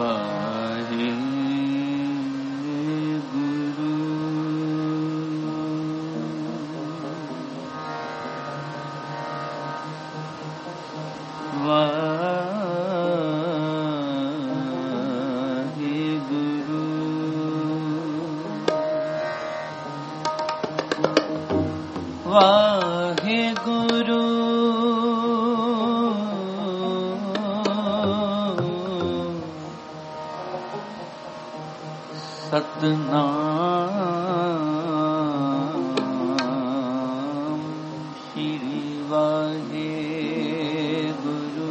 वाहे गुरु वाहे गुरु वाहे गुरु सतनाम श्री वाहे गुरु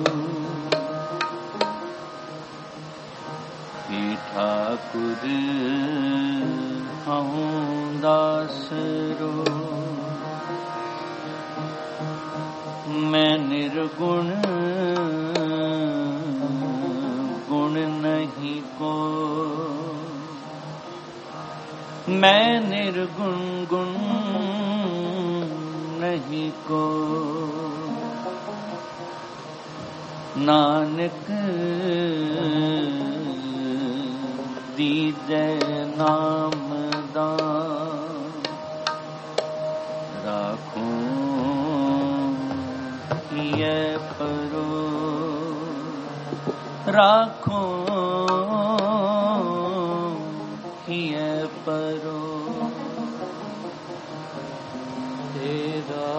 हे ठाकुर हऊँ दासरो मैं निर्गुण गुण नहीं को मैं निर्गुण गुण नहीं को नानक दीजै नाम दान राखूं ये परो राखो ये परो तेरा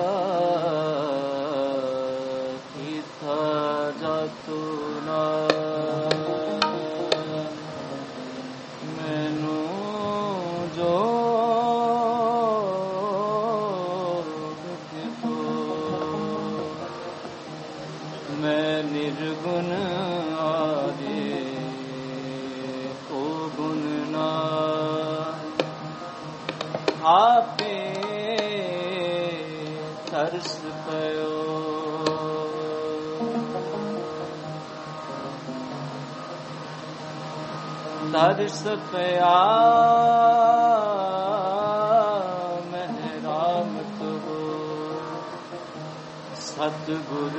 किथा जातो ना मैनू जो मैं निर्गुण आदे को गुण ना आपे तरस पयो तरस पया मेहरामत हो सतगुर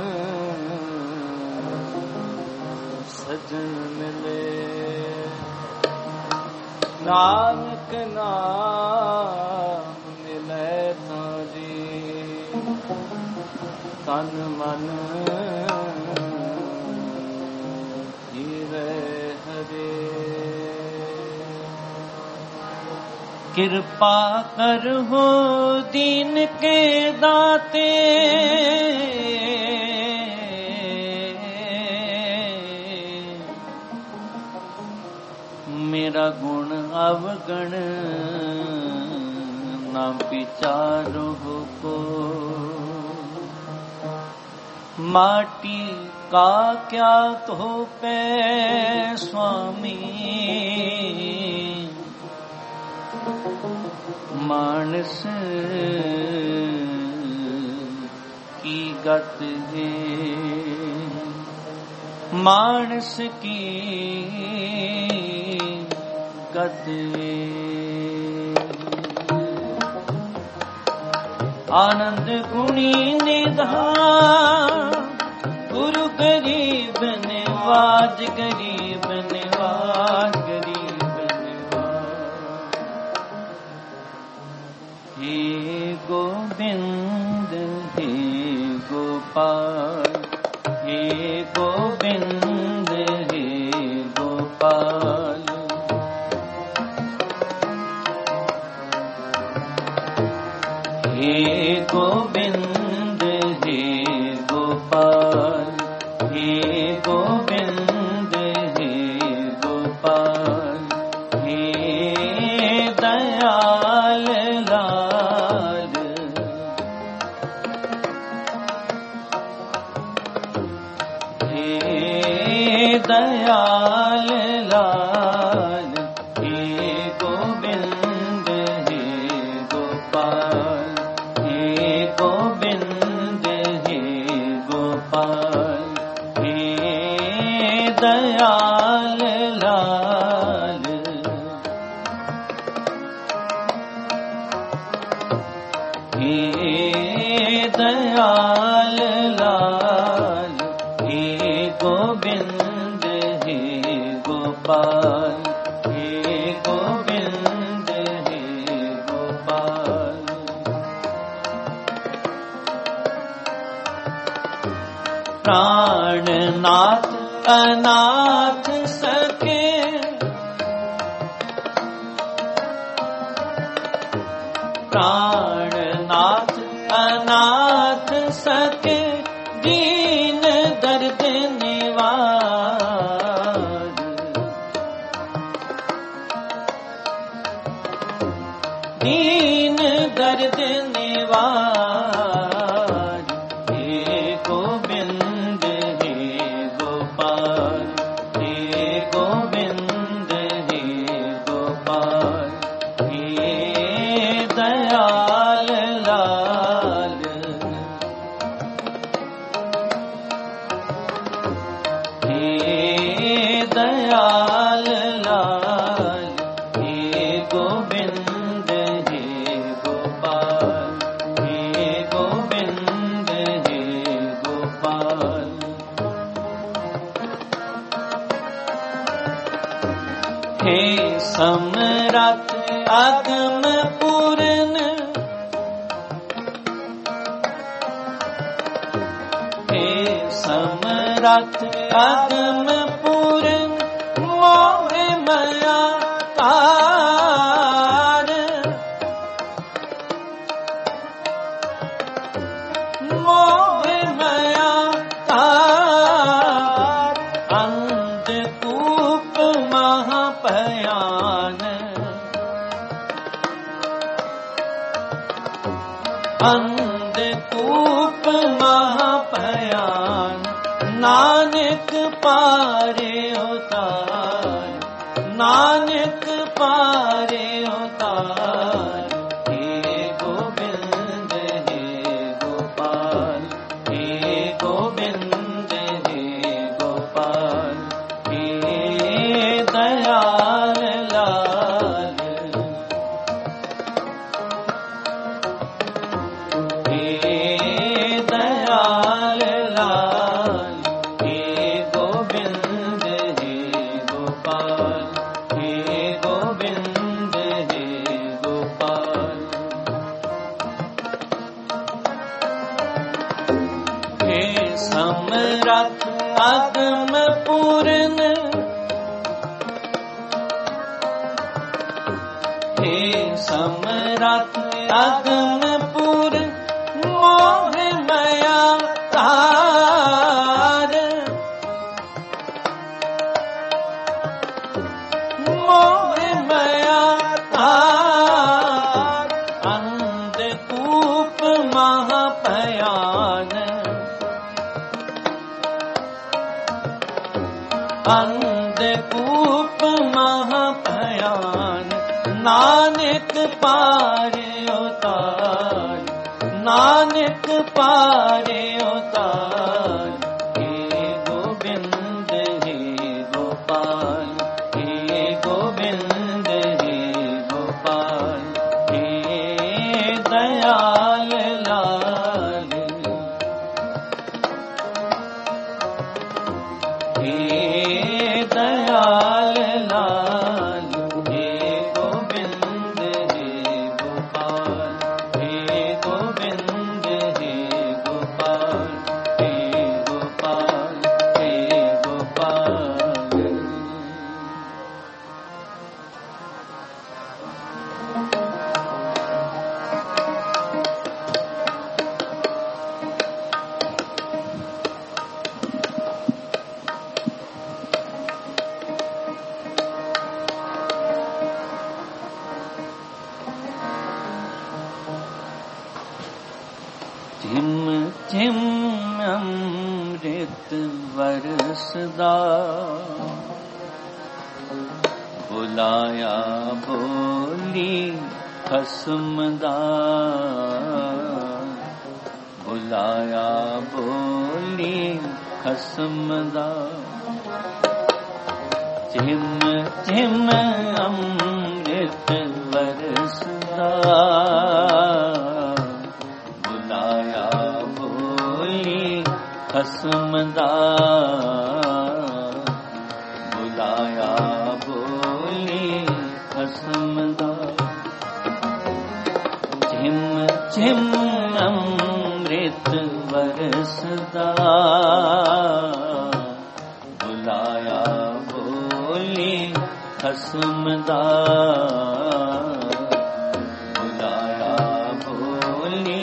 सजन मिले नानक नाम मिले ताजी तन मन जीवे हरे कृपा कर हो दीन के दाते मेरा गुण अवगण न विचारो को माटी का क्या तो पे स्वामी मानस की गत है मानस की गत आनंद गुणी निधान गुरु गरीब निवाज गरीब निवाज गरीब निवाज हे गोविंद हे गोपाल हे गोविंद हे गोपाल हे गोविंद हे गोपाल हे गोविंद हे गोपाल हे दयाल लाल हे दयाल लाल गोपाल हे गोविंद हे गोपाल। प्राणनाथ अनाथ सके प्राणनाथ अनाथ सके दीन दर्द निवार। दीन दर्द निवार हे गोविंद हे गोपाल हे गोविंद हे गोपाल हे दयाल लाल। हे दयाल लाल हे गोविंद हे गोपाल हे गोविंद हे गोपाल। हे समरथ अगम पूर्ण हे समरथ अगम पूर्ण मोह माया तार। मोह माया तार अंधकूप महाभयान। अंधकूप महाभयान नानक पारे उतार। नानक पारे उतार हे गोविंद हे गोपाल हे गोविंद हे गोपाल हे दयाल लाल। हे दयाल लाल हे गोविंद हे गोपाल हे गोविंद हे गोपाल। हे समरथ अगम पूर्ण हे समरथ अगम पूर्ण मोह माया तार। मोह माया तार अंधकूप महाभयान। अंधकूप महाभयान नानक पारे उतार। नानक पारे उतार हे गोविंद हे गोपाल हे गोविंद हे गोपाल हे दयाल लाल। हे दयाल लाल हे गोविंद हे गोपाल हे गोविंद हे गोपाल हे गोपाल हे गोपाल। झिम झिम अमृत बरसदा बुलाया बोली खसमदा। बुलाया बोली खसमदा। झिम झिम अमृत बरसदा बुलाया बोली खसमदा। बुला बुलाया बोले खसमदास झिम झिम अमृत बरसदा बुलाया बोले खसमदास बुलाया बोले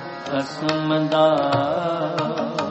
खसमदास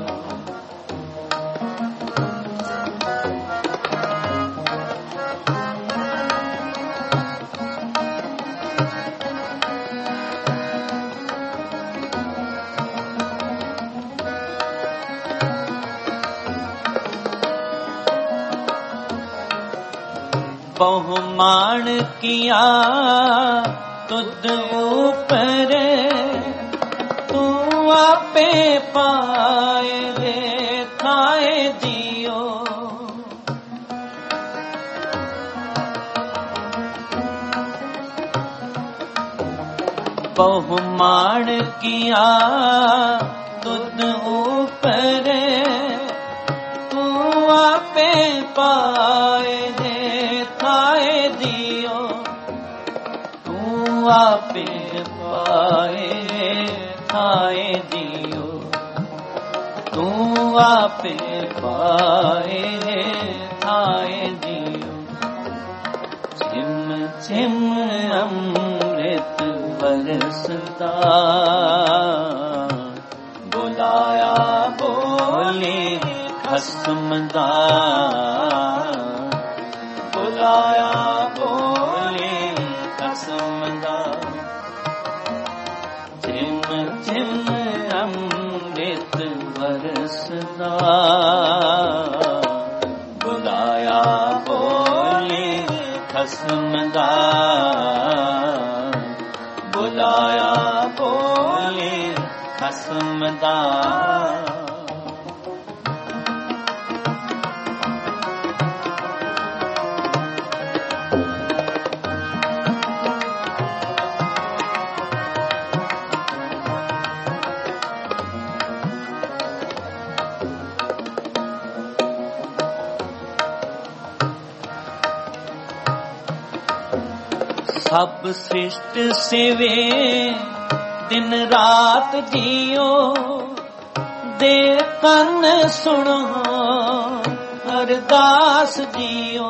बहुमान किया तुद ऊपर तू आपे पाए रे खाए दियो बहुमान किया तुद ऊपर तू आपे पाए रे खाए दियो तू आपे पाए खाए दियो तू आपे पाए खाए दियो झिम झिम अमृत बरसता बुलाया बोले खसमदास बुलाया बोले खसमदास झिम झिम अमृत बरसदा बुलाया बोले खसमदास बुलाया बोले खसमदास सब सृष्ट सेवे दिन रात जियो दे कन सुनो अरदास जियो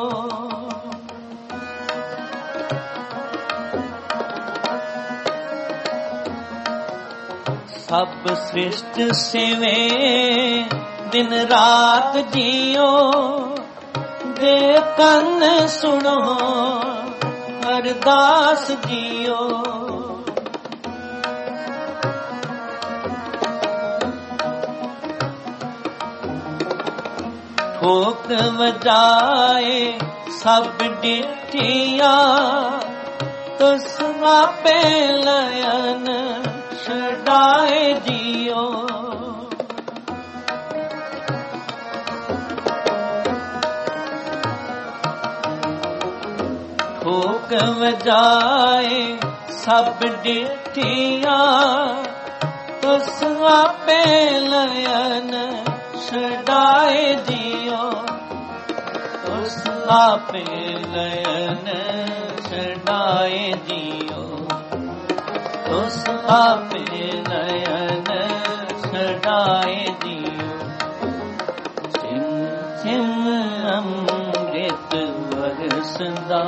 सब सृष्ट सेवे दिन रात जियो दे कन सुनो अरदास जियो ठोक बजाए सब डिठिया तुस आपे लयन छड़ाए जियो ठोक बजाए सब डिठिया तुस आपे लयन छड़ाए जियो तुस आपे लयन छड़ाए जियो तुस आपे लयन छड़ाए जियो झिम झिम अमृत बरसदा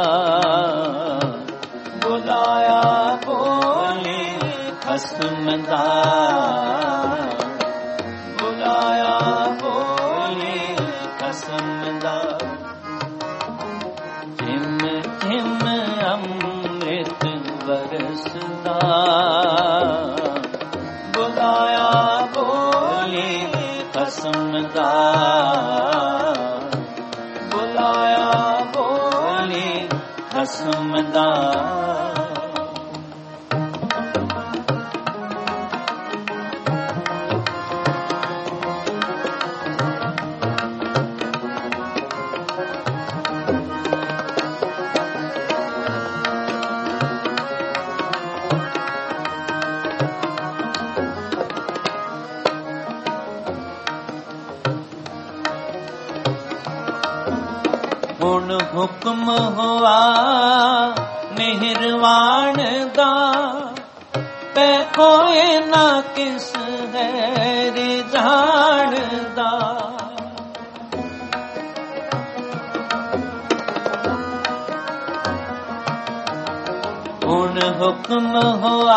बुलाया बोले खसमदास बुलाया बोले खसमदास झिम झिम अमृत बरसदा बुलाया बोले खसमदास बुलाया बोले खसमदास हुण हुक्म होआ मेहरवान दा, पै कोई ना किस है रिजान दा। हुण हुक्म होआ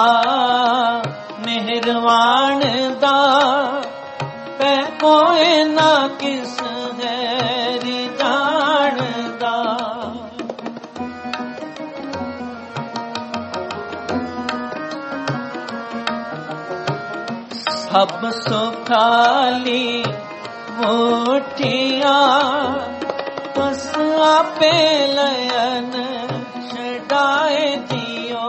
मेहरवान दा, पै कोई ना किस है रिजान दा। सब सुखाली मोठिया, बस आपे लयन छड़ाए दियो।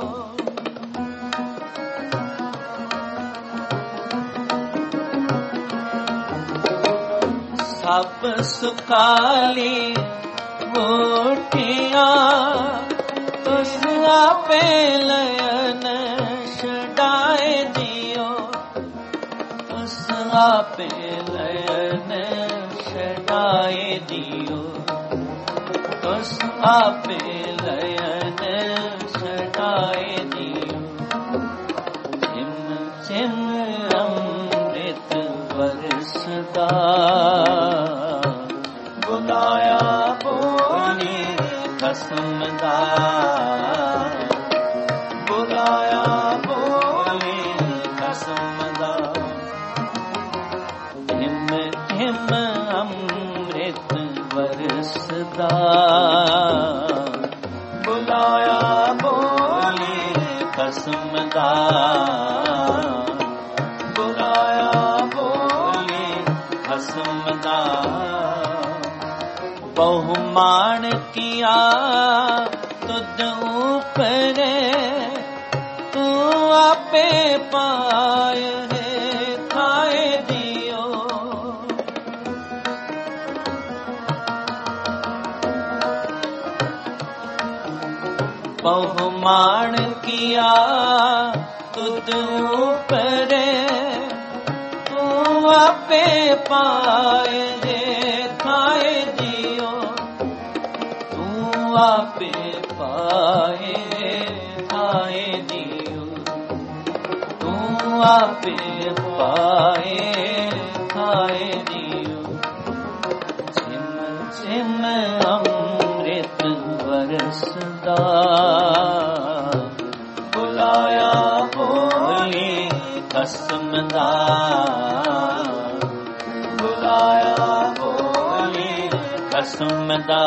सब सुखाली मोठिया, बस आपे लयन छड़ाए दियो। बस आपे लयन छड़ाए दियो। बस आपे लयन छड़ाए दियो। झिम झिम अमृत बरसदा, बुलाया बोली कसम दा। बुलाया बोली कसम दा। झिम झिम अमृत बरसदा, बुलाया बोली कसम दा। बुलाया बोली कसम दा। बहुमान किया तुझ ऊपर, तू आपे पाए है खाए दियो। बहुमान किया तुझ ऊपर, तू आपे पाए है खाए दियो। तू आपे पाए खाए दियो। तू आपे पाए खाए दियो। झिम झिम अमृत बरसदा, बुलाया बोली कसम दा। बुलाया बोली कसम दा।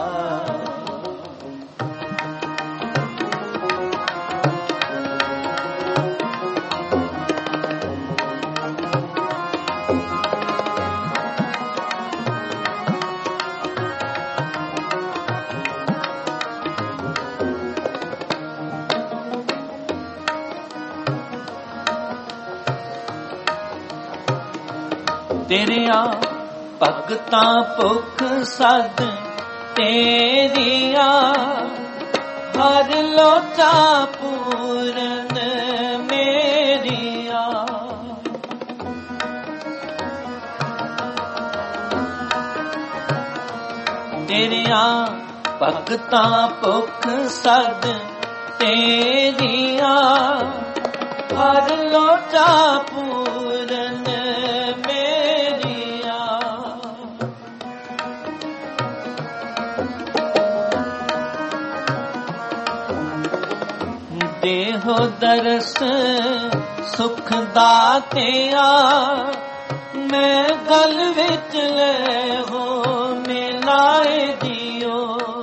तेरिया भगतां भुख सद तेरिया, हर लोचा पूरन मेरिया। तेरिया भगतां भुख सद तेरिया, हर लोचा पूरन मेरिया। देहो दरस सुख दातिया, मैं गल विच ले हो मिलाए दियो।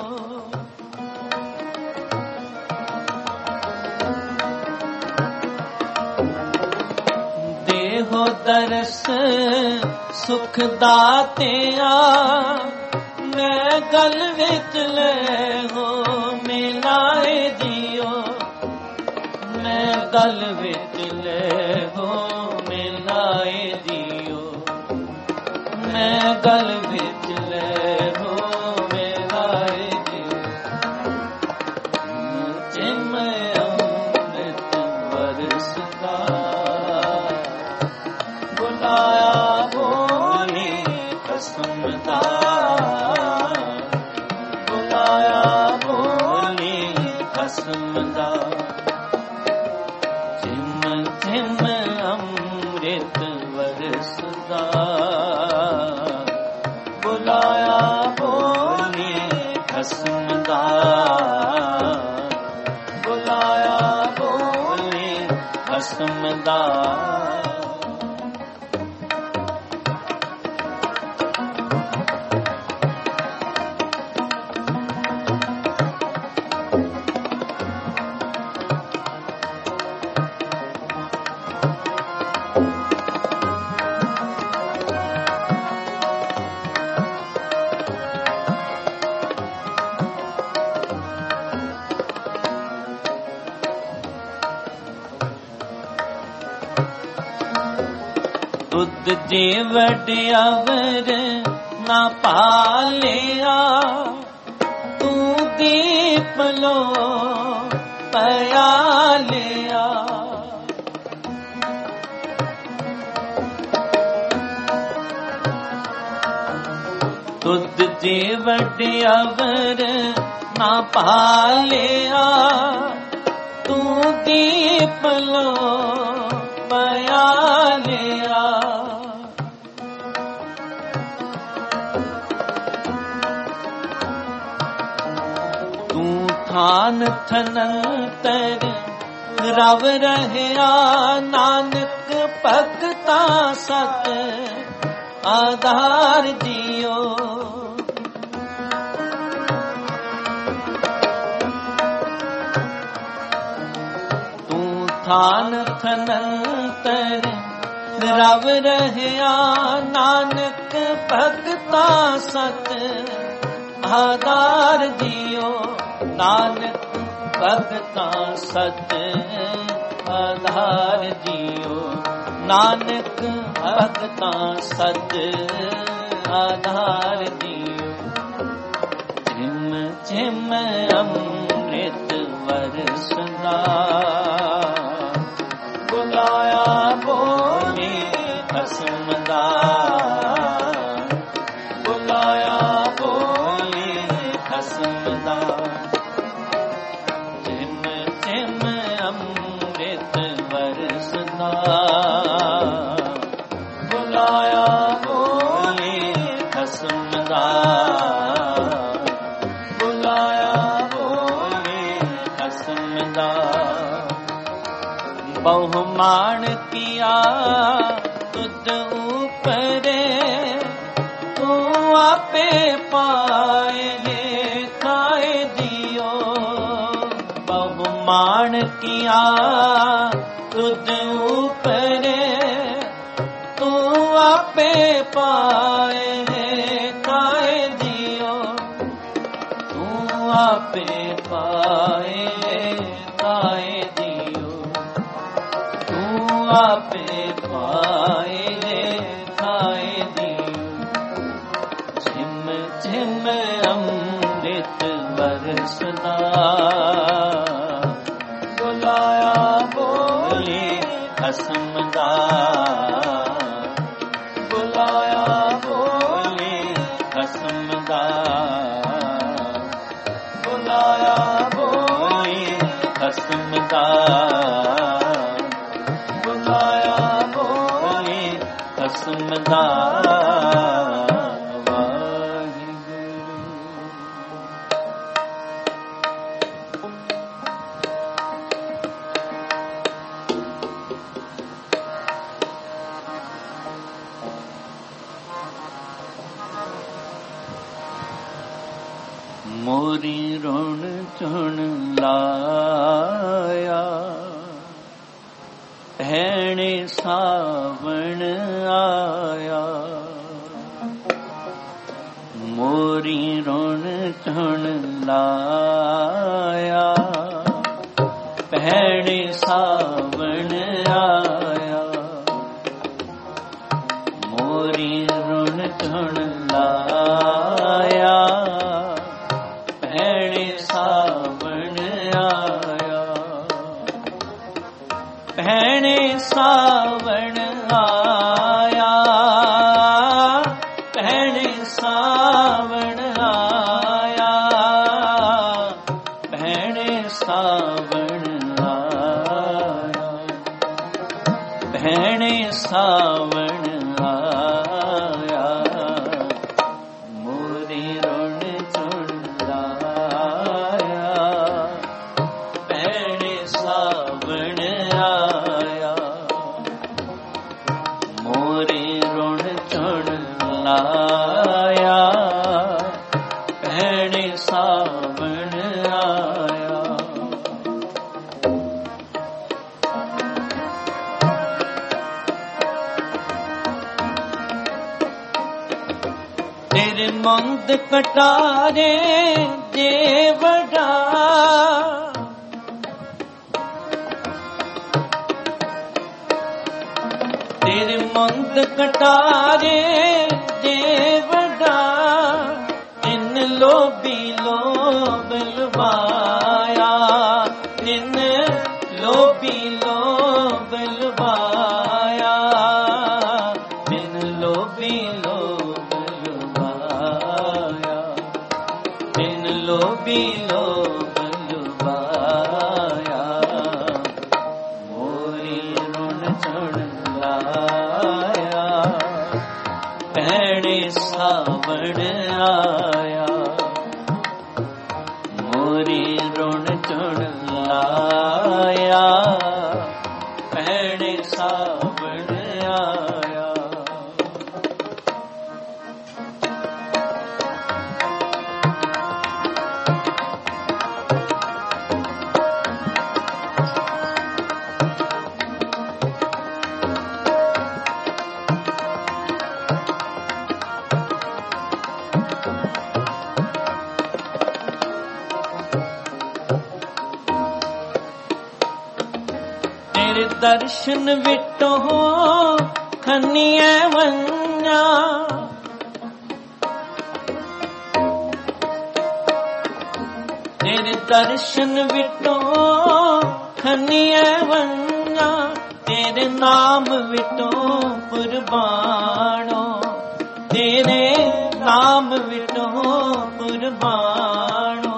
देहो दरस सुख दातिया, मैं गल विच ले हो मिलाए दियो। मैं गल विच ले हो मिलाए दियो। मैं गल विच ले हो मिलाए दियो। जिम अमृत बरसदा, बुलाया बोली कसम दा। ਖਸਮ ਦਾ ਜਿਮ ਜਿਮ ਅੰਮ੍ਰਿਤ ਵਰਸਦਾ ਬੁਲਾਇਆ ਬੋਲੇ ਖਸਮ ਦਾ ਬੁਲਾਇਆ ਬੋਲੇ ਖਸਮ ਦਾ ਦੁੱਧ ਜੇ ਵਡਿਆਵਰ ਨਾ ਪਾਲਿਆ ਤੂੰ ਦੀਪ ਲੋ ਪਿਆਲਿਆ ਦੁੱਧ ਜੇ ਵਡਿਆਵਰ ਨਾ ਪਾਲਿਆ ਤੂੰ ਦੀਪ ਲੋ ਪਿਆਲਿਆ ਤੂੰ ਥਾਨ ਥਨੰਤਰ ਰਵ ਰਹਿਆ ਨਾਨਕ ਭਗਤਾ ਸਤ ਆਧਾਰ ਜੀਓ ਤੂੰ ਥਾਨ ਥਨੰਤਰ ਰਵ ਰਹਿਆ ਨਾਨਕ ਭਗਤਾ ਸਤ ਆਧਾਰ ਜੀਓ ਨਾਨਕ ਭਗਤਾ ਸਤ ਆਧਾਰ ਜੀਓ ਨਾਨਕ ਭਗਤਾ ਸਤ ਆਧਾਰ ਜੀਓ ਜਿਮ ਜਿਮ ਅੰਮ੍ਰਿਤ ਵਰਸਦਾ ਬੁਲਾਇਆ ਬੋਲੇ ਖਸਮ ਦਾ ਬੁਲਾਇਆ ਬੋਲੇ ਖਸਮ ਦਾ ਜਿਮ ਜਿਮ ਅੰਮ੍ਰਿਤ ਵਰਸਦਾ ਬੁਲਾਇਆ ਬੋਲੇ ਖਸਮ ਦਾ ਬੁਲਾਇਆ ਬੋਲੇ ਖਸਮ ਦਾ ਬਹੁਮਾਨ ਕੀਆ ਤੁਧ ਉਪਰੇ ਤੂੰ ਆਪੇ ਪਾਏ ਖਾਏ ਦਿਓ ਬਹੁਮਾਨ ਕੀਆ ਤੁਧ ਉਪਰੇ ਤੂੰ ਆਪੇ ਪਾਏ ਖਾਏ ਦਿਓ ਤੂੰ ਆਪੇ ਪਾਏ ਖਾਏ ਦਿਓ ਤੂੰ ਆਪੇ ਪਾਏ ਖਾਏ ਦਿਓ ਜਿਮ ਜਿਮ ਅੰਮ੍ਰਿਤ ਵਰਸਦਾ ਬੁਲਾਇਆ ਬੋਲੇ ਖਸਮ ਦਾ ਬੁਲਾਇਆ ਬੋਲੇ ਖਸਮ ਦਾ ਬੁਲਾਇਆ ਬੋਲੇ ਖਸਮ ਦਾ ਬੁਲਾਇਆ ਬੋਲੇ ਖਸਮ ਦਾ ਮੋਰੀ ਰੁਣ ਚੁਣ ਲਾਇਆ ਭੈਣੇ ਸਾਵਣ ਆਇਆ ਮੋਰੀ ਰੁਣ ਚੁਣ ਲਾਇਆ ਭੈਣੇ ਸਾਵਣ ਆਇਆ ਮੋਰੀ ਰੁਣ ਚੁਣ ਲਾਇਆ ਭੈਣੇ ਸਾਵਣ ਆਇਆ ਭੈਣੇ ਸਾਵਣ ਆਇਆ ਭੈਣੇ ਸਾਵਣ ਆਇਆ ਭੈਣੇ ਸਾਵਣ सावण आया, मोरी रुण चुण लाया, भैणे सावण आया, मोरी रुण चुण लाया, भैणे सावण आया। तेरे मंद कटारे जे वड़ा, तेरे मंद कटारे जे वड़ा, इन लोभी लोभ लवाया, इन लोभी लोभ लवाया, इन लोभी लोभ लवाया, इन लोभी लोभ लवाया, मोरी रुण चुण लाया, भैणे सावण आया, मोरी रुण चुण लाया, भैणे सावण आया। तेरे दर्शन विटो खनिए वन्या, तेरे दर्शन विटो खनिए वन्या, तेरे नाम विटो कुर्बानो, तेरे नाम विटो कुर्बानो,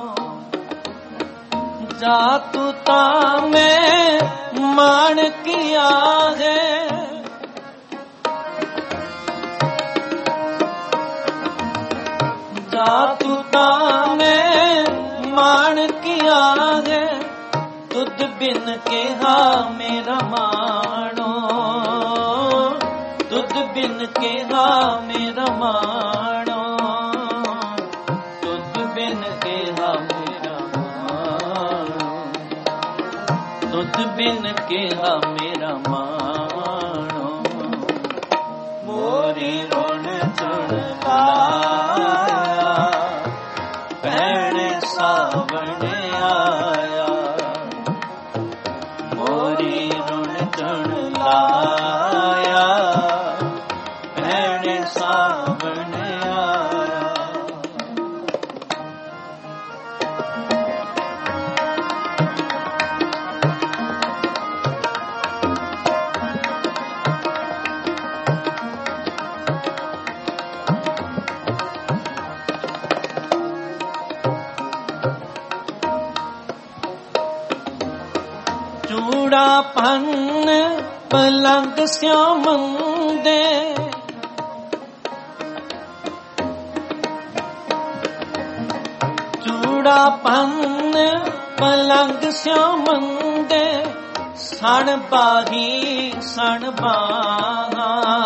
जातू ता मैं मान किया है, जातू ता मैं मान किया है, तुद बिन केहा मेरा मानो, तुद बिन केहा मेरा मानो, तुद बिन केहा मेरा मानो, तुद बिन केहा मेरा मानो, मोरी रुण चुण लाया, भैणे सावण आया, मोरी रुण चुण लाया, भैणे सावण आया। चूड़ा पन पलंग श्यामंदे, चूड़ा पन पलंग श्यामंदे, सण बाही सण बाहा,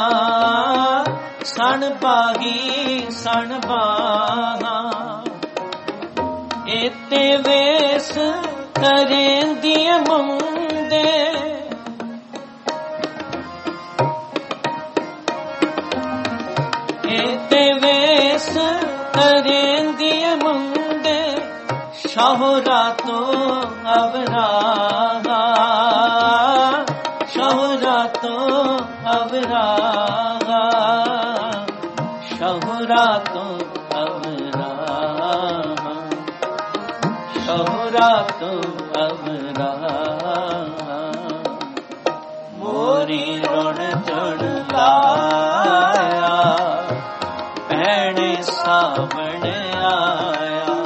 सण बाही सण बाहा, एते वेस करेंदी मुंदे, एते वेस करेंदी मुंदे, शौहरा तो अवराहा, शौहरा तो अवराहा, शौहरा तो अवराहा, शौहरा तो अवराहा, मोरी रुण चुण लाया, भैणे सावण आया,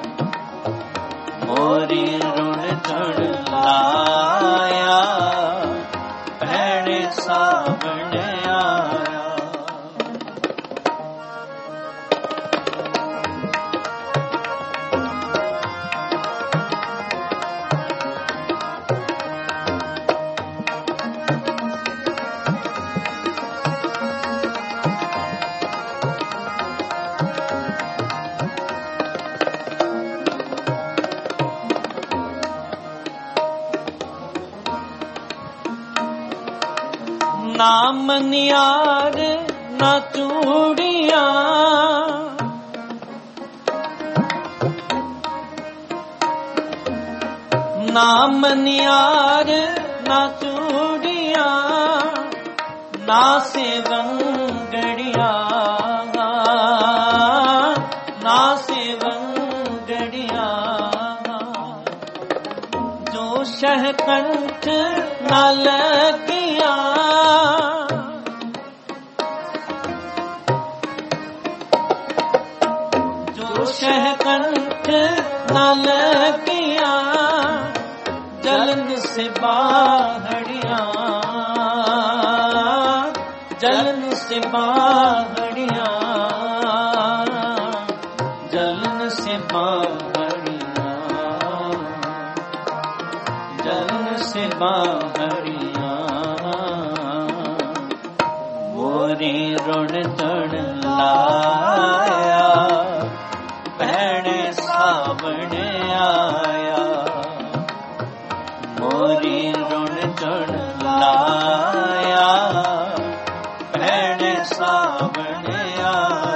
मोरी रुण चुण लाया, भैणे सावण ना मनियार ना चूड़िया, ना मनियार ना चूड़िया, ना सेवंगड़िया, ना सेवंगड़िया, जो शहकंठ न लगिया, जो शहकंठ न लगिया, जलन से बाहड़िया, जलन से बाहड़िया, जलन से बाहड़िया, जलन से बाहड़िया, मोरी ऋण चढ़ लाया, भैण सावण आया, मोरी ऋण चढ़ लाया, भैण सावण आया।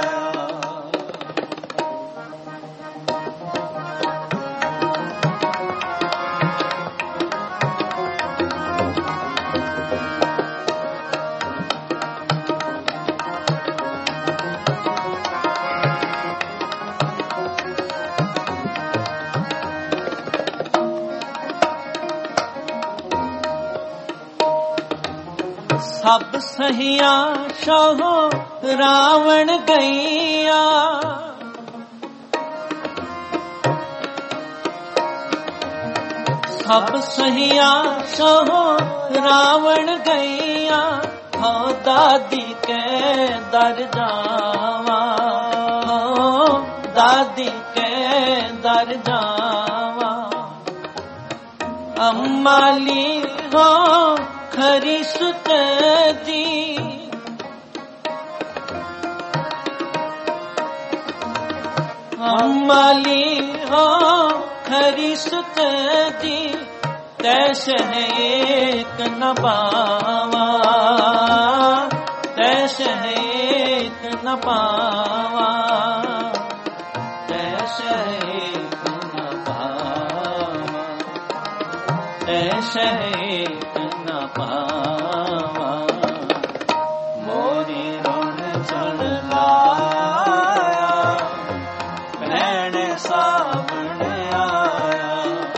सब सहिया शाहो रावण गैया, सब सहिया शाहो रावण गैया, हो दादी के दर जावा, हो दादी के दर जावा, अम्माली हो खरी सुत जी, अम्माली हो खरी सुत जी, तैश है एक न पावा, तैश है एक न पावा, तैश है एक न पावा, तैश है एक न पावा, मोरी ऋण चढ़ लाया, भैण सावण आया,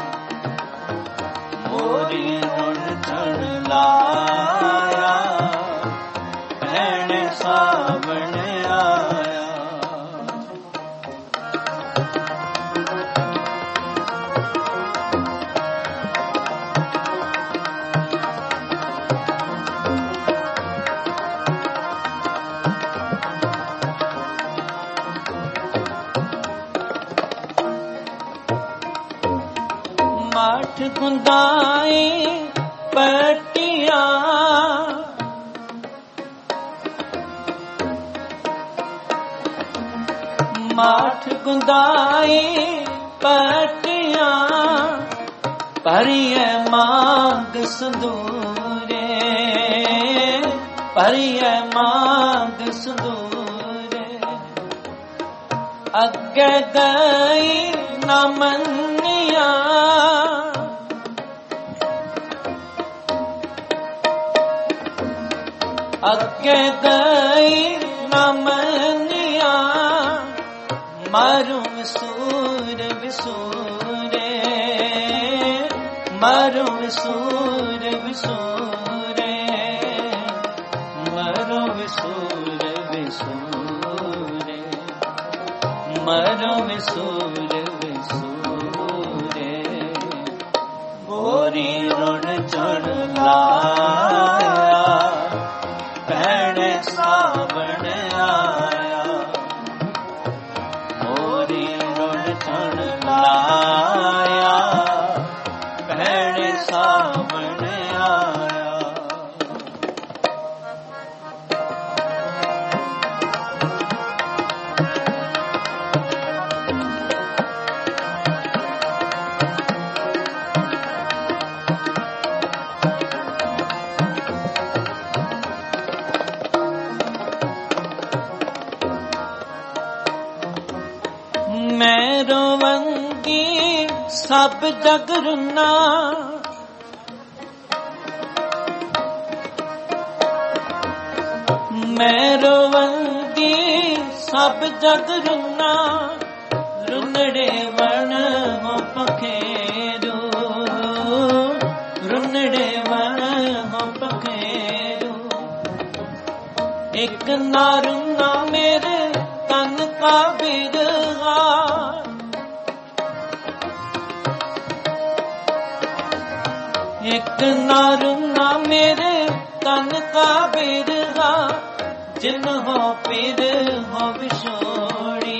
मोरी ऋण चढ़ लाया, भैण सावण आया। माठ गुंदाए पटिया, माठ गुंदाए पटिया, परिय मांग संदूरे, परिय मांग संदूरे, अग्गे गई न मनिया, अग्गे गई न मनिया, मारू विसूर विसूरे, मारू विसूर विसूरे, मारू विसूर विसूरे, मारू विसूर विसूरे, मोरी ऋण चढ़ लाया, भैण सावण आया, मोरी ऋण चढ़ लाया, भैण सावण आया। सब जग रुना, मैं रोवंदी सब जग रुना, रुनड़े वण हो पखेरू, रुनड़े वण हो पखेरू। एक ना रुना मेरे तन का बिरहा, एक ना रुना मेरे तन का बिरहा, जिन हो पीर हो विछोड़ी,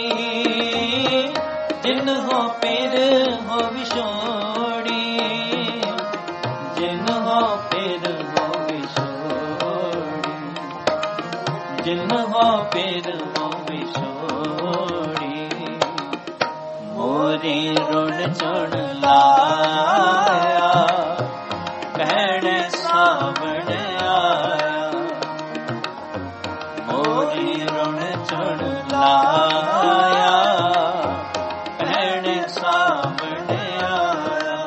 जिन हो पीर हो विछोड़ी, जिन हो पीर हो विछोड़ी, जिन हो पीर हो विछोड़ी। मोरी रुण चुन लाया, कहने सावण आया, मोरी रुण चुन लाया, कहने सावण आया।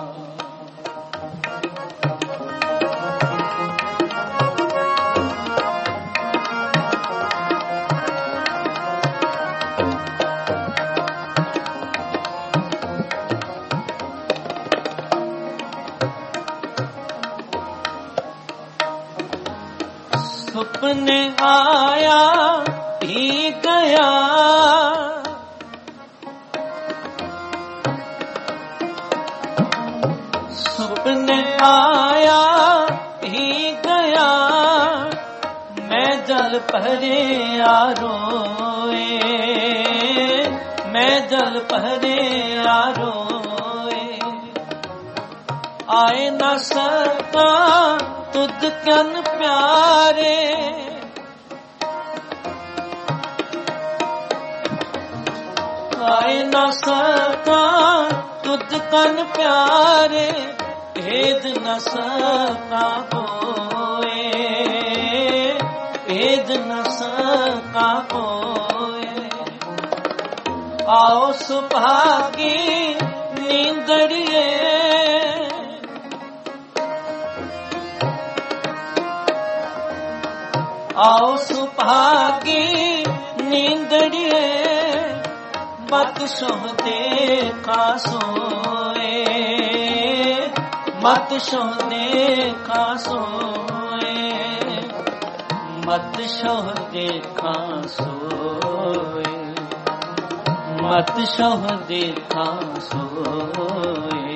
सुपने आया भी गया, सुपने आया भी गया, मैं जल पहरे आरोए, मैं जल पहरे आरोए। आए न सका तुझ कन प्यारे, आए न सका तुझ कन प्यारे, भेद न सका कोए, भेद न सका कोए। आओ सुभागी नींदड़िए, आओ सुभागी नींदड़िए, मत सोह देखा सोए, मत सोह देखा सोए, मत सोह देखा सोए, मत सोह देखा सोए।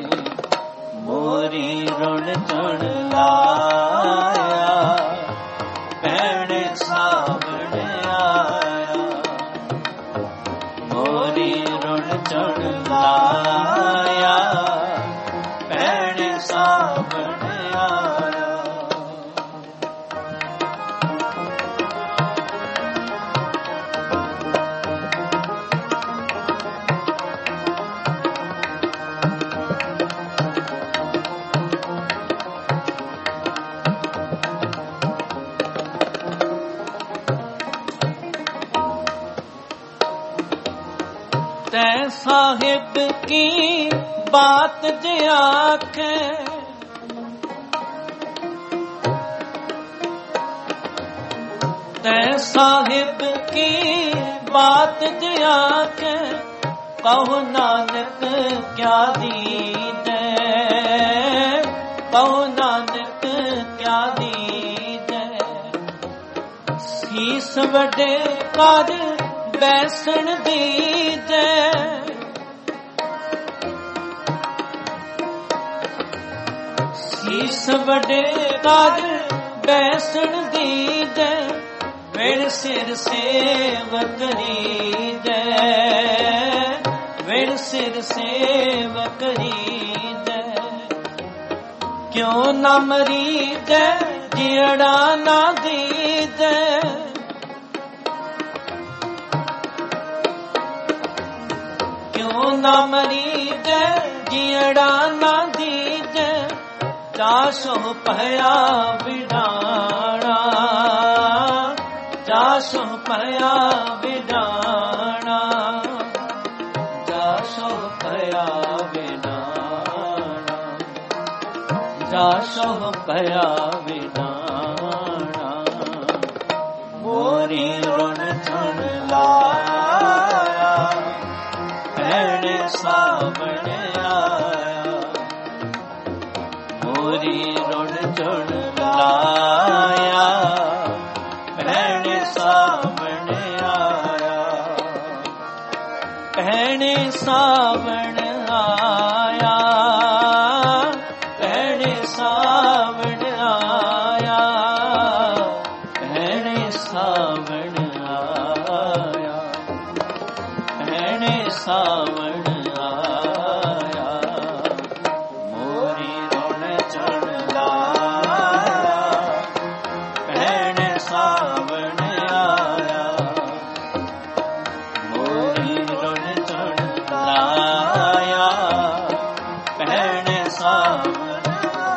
मोरी रुण चुन लाया, कहने सावण आया, मोरी रुण चुन लाया, कहने सावण आया। तै साहिब की बात जे आखे, तै साहिब की बात जे आखे, कहो नानक क्या दीदै, कहो नानक क्या दीदै। सीस वडे कर बैसन दीजै, सीस वडे कर बैसन दीजै, मेरे सिर सेव करीजै, मेरे सिर सेव करीजै। क्यों न मरीजै जियड़ा ना दीजै, ना मरीजै जियड़ा ना दीजै। चासो पया विडाणा, चासो पया विडाणा, चासो पया राशो पया विदाना मोरी रुण चुन लाया भैणे सावण आया मोरी रुण चुन लाया भैणे सावण आया भैणे सावण आया भैणे सावण आया भैणे सावण आया भैणे सावण आया मोरी रुण चुन लाया भैणे सावण आया मोरी रुण चुन लाया भैणे सावण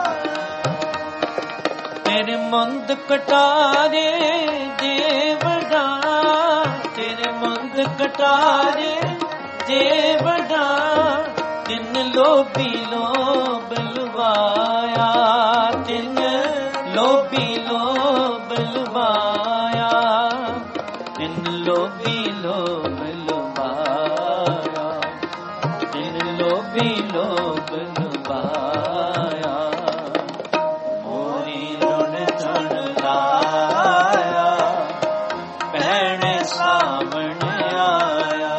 तेरे मुंद कटारे देवड़ा तेरे मुंद कटारे देवड़ा तिन लोभी लोभ लुभाया तिन लोभी लोभ लुभाया तिन लोभी लोभ लुभाया तिन लोभी लोभ लुभाया मोरी रुण चुन लाया भैणे सावण आया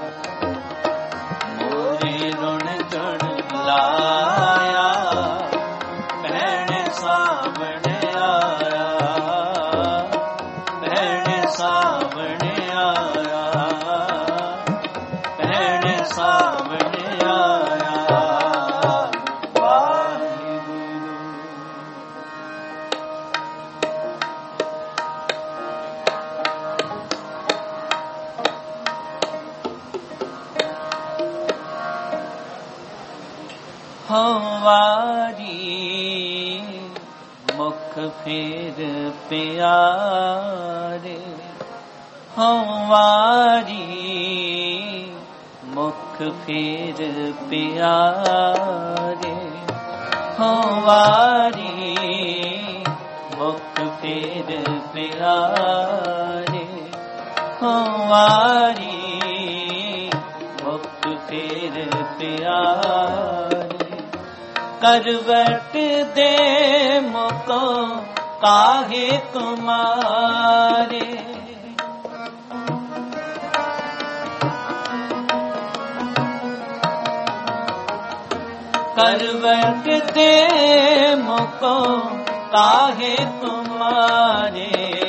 मोरी रुण चुन लाया भैणे सावण आया भैणे सावण आया भैणे सावण आया वाहिगुरु हवारी मुख फेर प्यारे हवारी मुख फेर प्यारे हवारी मुख फेर प्यारे हवारी मुख फेर प्यारे करवट दे मुको काहे कुमारे करवट दे मुको काहे कुमारे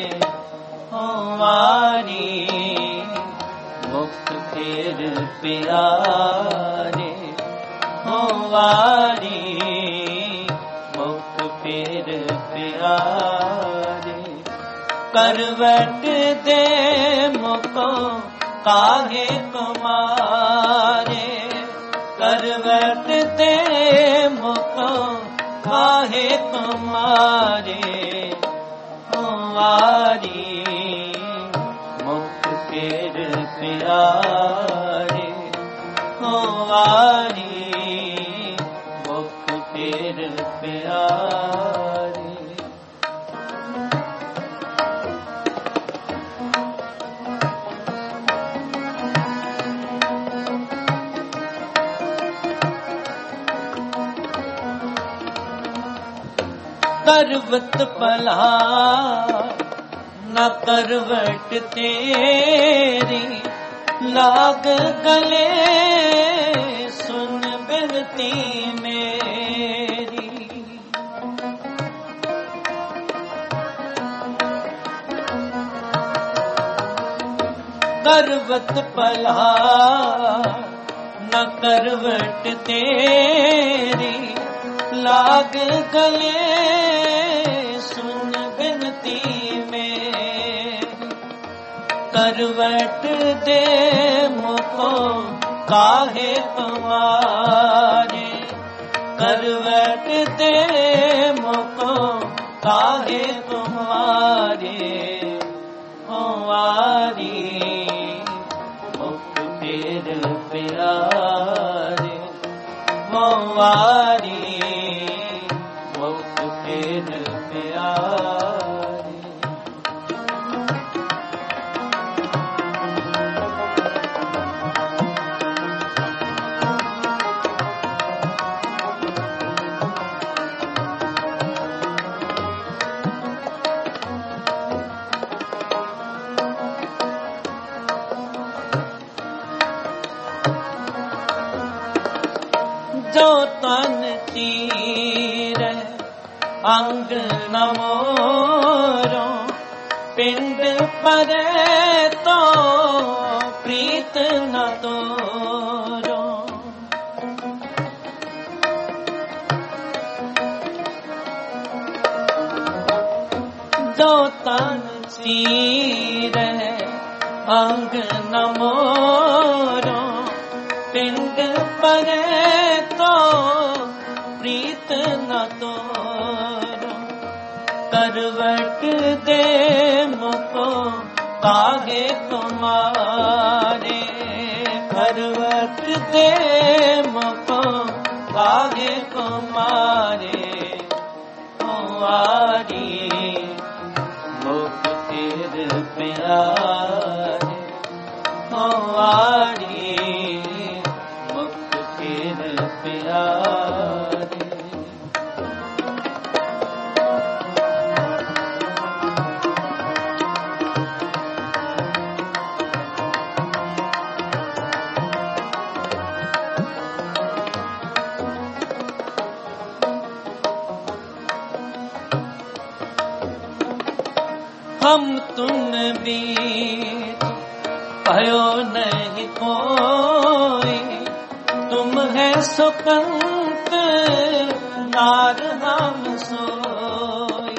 हमारी मुख फेर प्यारे हमारी मुख फेर प्यारे करवट दे मुको काहे कुमारे करवट दे मुको काहे कुमारे हमारी मुख फेर प्यारे हमारी मुख फेर प्यारे करवत भला न करवट तेरी लाग गले सुन बिनती मेरी करवत भला न करवट तेरी लाग गले सुन बिनती में करवट दे मुको काहे कुमारे करवट दे मुको काहे कुमारे हमारी मुख फेर प्यारे हमारी जो तन चीरे अंग न मोरो पिंड परे तो प्रीत न तोरो। जो तन चीरे अंग न मोरो पिंड परे तो प्रीत न तोरो। करवट दे मुको काहे तुम्हारे करवट दे मुको काहे तुम्हारे कुंवारी मुख तेर प्यारे कुंवारी मुख तेर प्यारे। हम तुम बीच भयो नहीं कोई तुम है सुकंत नार हम सोई।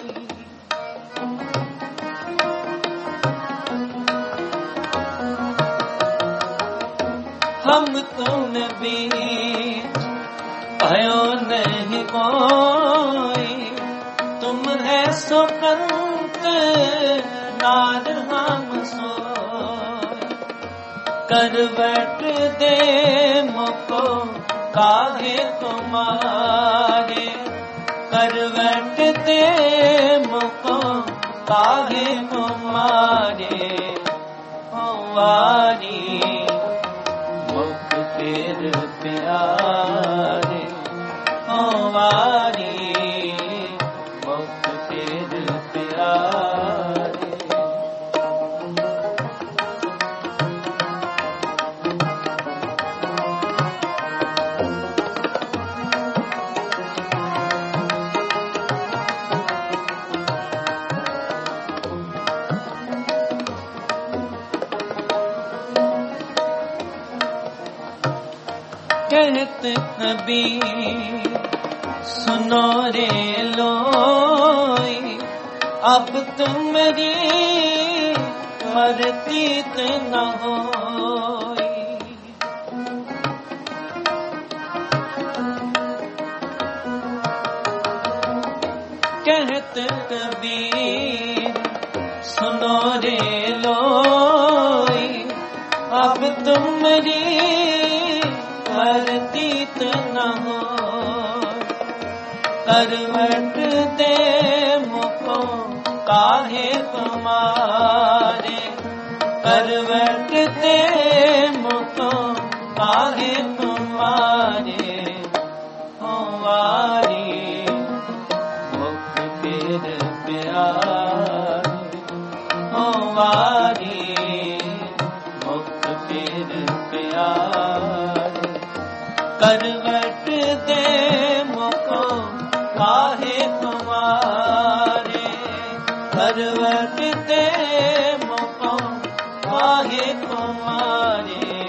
हम तुम बीच भयो नहीं कोई तुम है सुकंत नार हम सोई। करवट दे मुको काहे तुम्हारे करवट दे मुको काहे तुम्हारे कुंवारी मुख तेर प्यारे कुंवारी मुख तेर प्यारे। कहत कबीर सुनो रे लोई अब तुमरी मरतीत न होई। कहत कबीर सुनो रे लोई अब तुमरी मरतीत न हो। करवट दे मुको काहे तुम्हारे करवट दे मुको काहे तुम्हारे कुंवारी मुख तेर प्यारे कुंवारी मुख तेर प्यारे। करवट दे मुको काहे तुम्हारे करवट दे मुको काहे तुम्हारे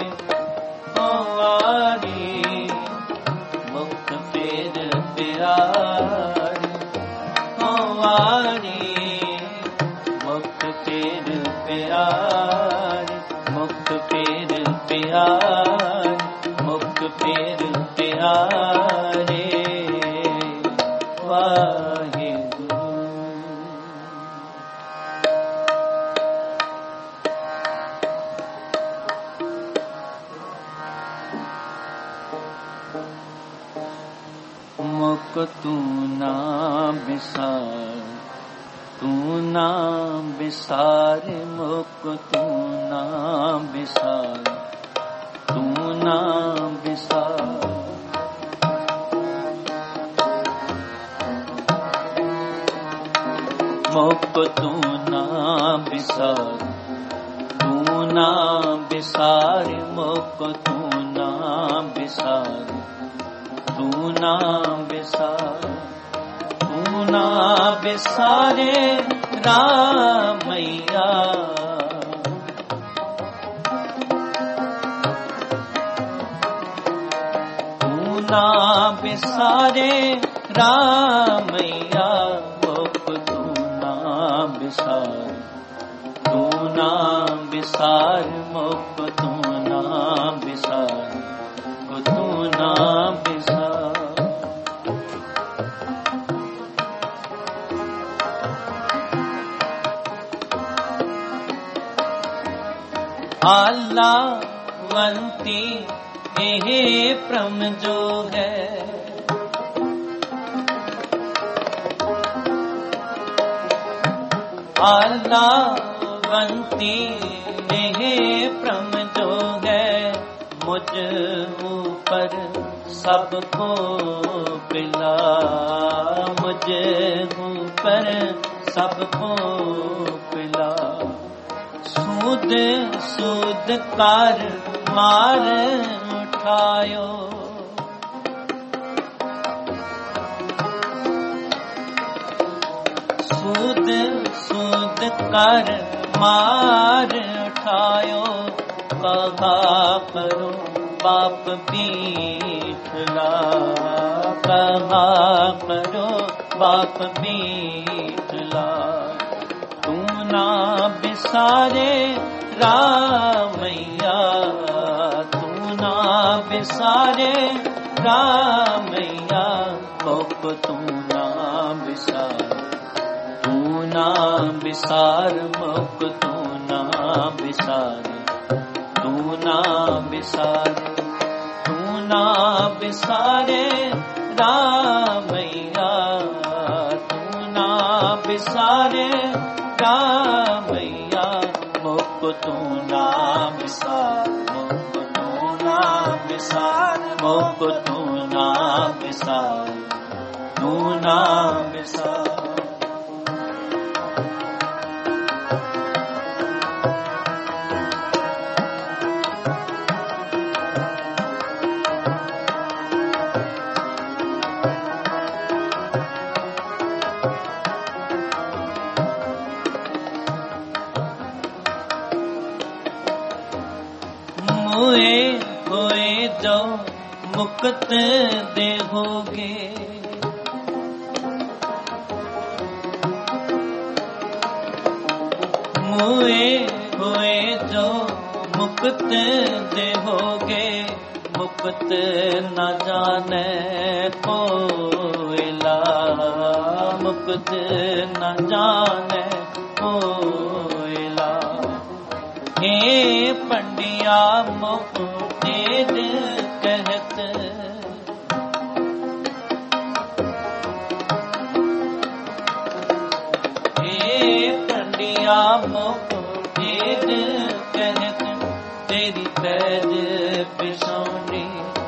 कुंवारी मुख तेर प्यारे कुंवारी मुख तेर प्यारे मुख तेर प्यारे मुख तेर प्यारे वाहिगुरु। मुख तू ना बिसार तू ना बिसार मुख तू ना बिसार तू ना बिसार। मुख तू ना बिसार तू ना बिसार मुख तू ना बिसार तू ना बिसार, तू ना बिसारे रामैया। तू ना बिसारे रामैया, मुख तू ना बिसार, तू ना बिसार, मुख तू ना बिसार, तू ना बिसार। आला वंती हे प्रम जो है, आला वंती हे प्रम जो है, मुझ ऊपर सबको पिला, मुझ ऊपर सबको पिला। सूद सूद कर मार उठायो, सूद सूद कर मार उठायो। कहा करो बाप बीठला, कहा करो बाप बीठला। तू ना बिसारे रामैया, तू ना बिसारे रामैया, मुख तू ना बिसार, तू ना बिसार, मुख तू ना बिसार, तू ना बिसार, तू ना बिसारे रामैया, तू ना बिसारे रामैया, मुख तू ना बिसार, मुख तू ना बिसार, मुख तू ना बिसार, तू ना बिसार। मोए होए जो मुक्त देहोगे, मोए होए जो मुक्त देहोगे, मुक्त न जाने कोयला, मुक्त न जाने कोयला। हे पंडिया मुख तेज कहत, हे पंडिया मुख तेज कहत, तेरी पैज पिछौनी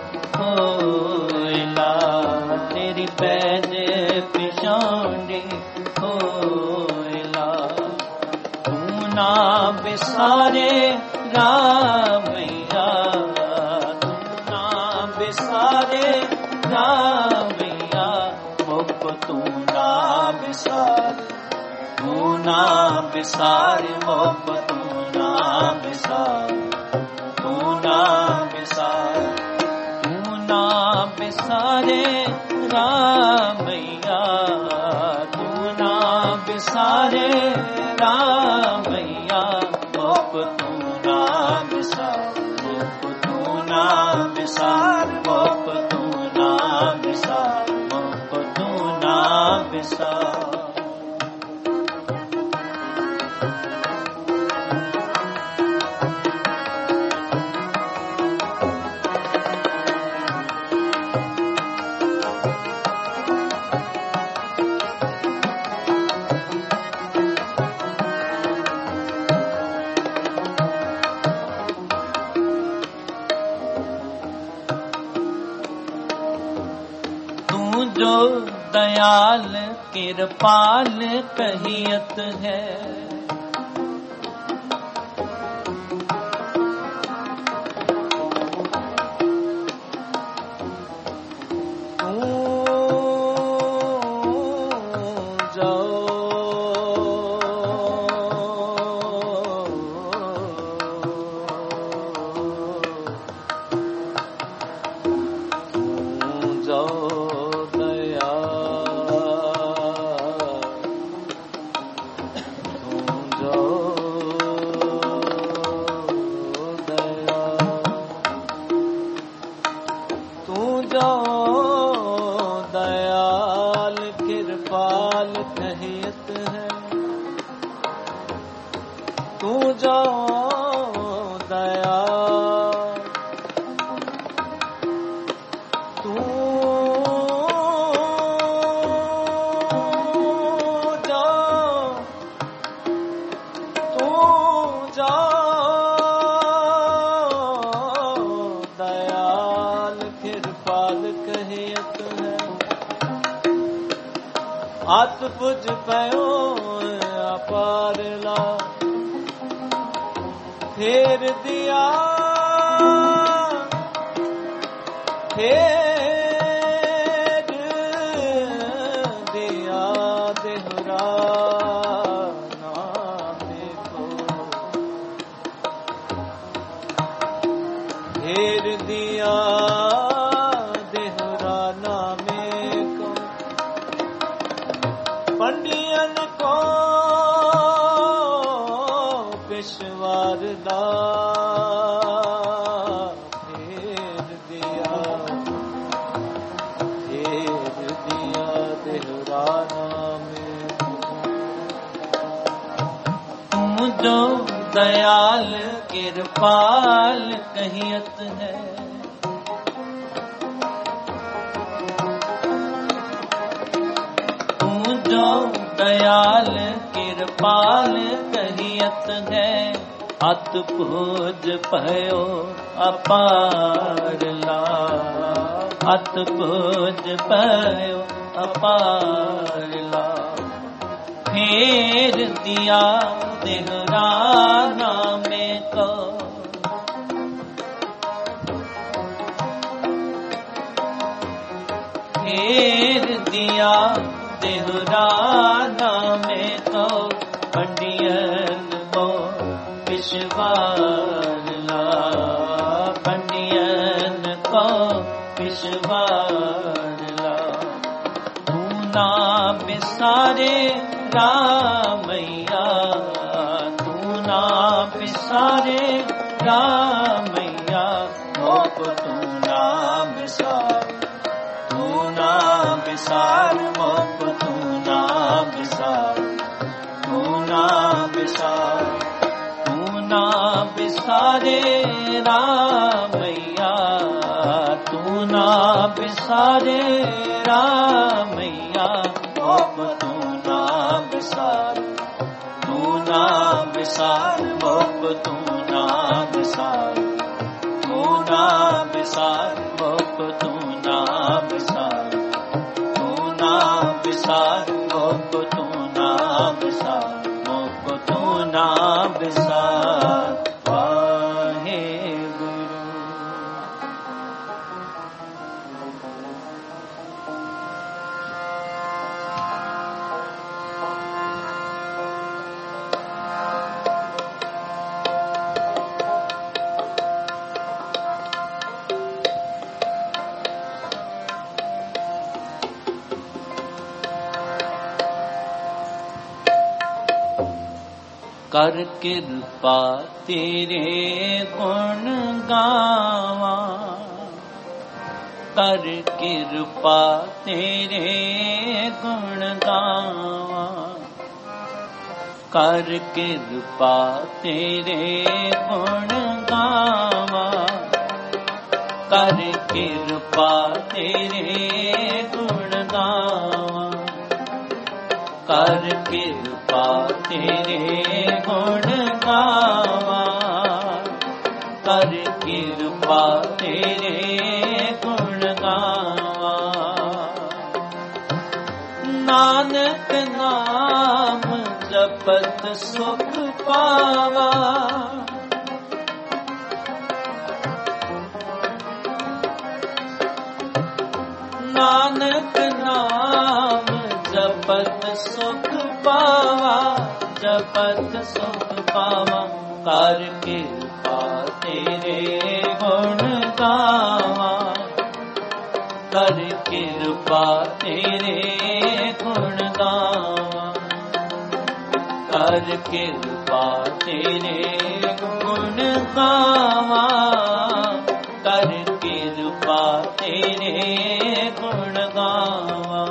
कोयला, तेरी पैज पिछौनी कोयला। तू ना बिसारे रामैया, तू ना बिसारे रामैया, मुख तू ना बिसार, तू ना बिसार, मुख तू ना बिसार, तू ना बिसार, तू ना बिसारे रामैया, तू ना बिसारे रामैया, मुख तू ना बिसार, मुख तू ना बिसार, मुख तू ना बिसार, मुख तू ना बिसार। जो दयाल कृपाल कहियत है, तू जो दया तू जो दयाल कृपाल कहियत है तू जो दयाल तू जो दयाल कृपाल कहियत है आत बुझ पयो अपारला फेर दिया देहरा नामे को फेर दिया देहरा नामे को पंडियन को पेशवार दा फेर दिया देहराना में तुम जो दयाल कृपाल कहियत है तुम जो दयाल कृपाल कहियत है अत पूज भयो अपारला अत पूज भयो अपारला फेर दिया देहराना में को फेर दिया देहराना में को पंडियन को पिछवारला पंडियन को पिछवारला तू ना बिसारे रामैया तू ना बिसारे रामैया मोप तू ना बिसार मोप तू ना बिसार तू ना बिसार तू ना बिसारे रामैया तू ना बिसारे रामैया मोप तू ना बिसार मोप तू ना बिसार मोप तू ना बिसार मोप तू ना बिसार मोप तू ना बिसार वाहे गुरु कर कृपा तेरे गुण गावा कर कृपा तेरे गुण गावा कर कृपा तेरे गुण गावा कर कृपा तेरे गुण गावा कर कृपा तेरे गुण गावा कर कृपा तेरे गुण गावा नानक नाम जपत सुख पावा नानक नाम जपत सुख पावा जपत सुख पावा कर कृपा तेरे गुण गावा कर कृपा तेरे गुण गावा, कर कृपा तेरे गुण गावा, कर कृपा तेरे गुण गावा।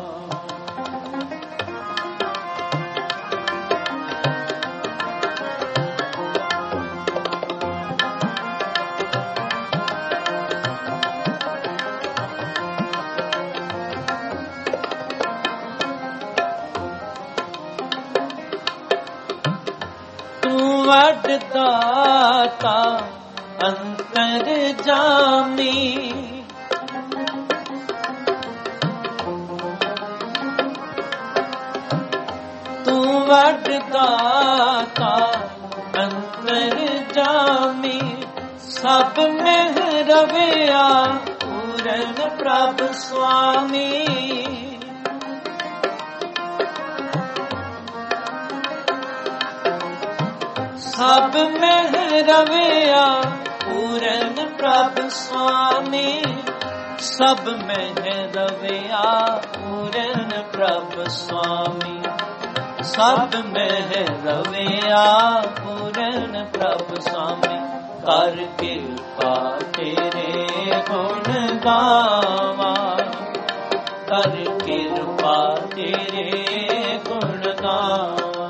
वड दाता अंतर जामी, तू वड दाता अंतर जामी, सब में रविया पूरन प्रभ स्वामी। सब में रविया पूरन प्रभ स्वामी, सब में रविया पूरन प्रभ स्वामी, सब में रविया पूरन प्रभ स्वामी। कर कृपा तेरे गुण गावा, कर कृपा तेरे गुण गावा,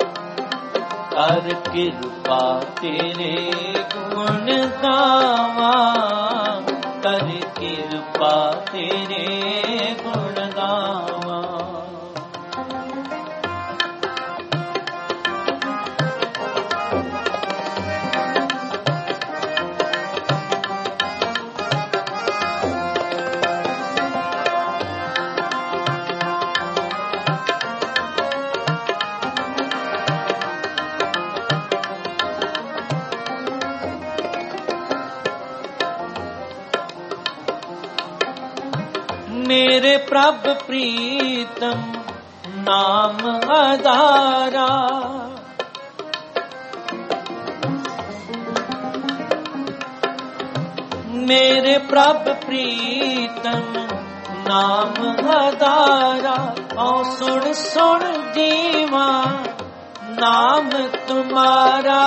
कर कृपा तेरे गुण गावा, कर कृपा तेरे गुण गावा। मेरे प्रभ प्रीतम नाम आधारा, मेरे प्रभ प्रीतम नाम आधारा। औ सुन सुन जीवा नाम तुम्हारा,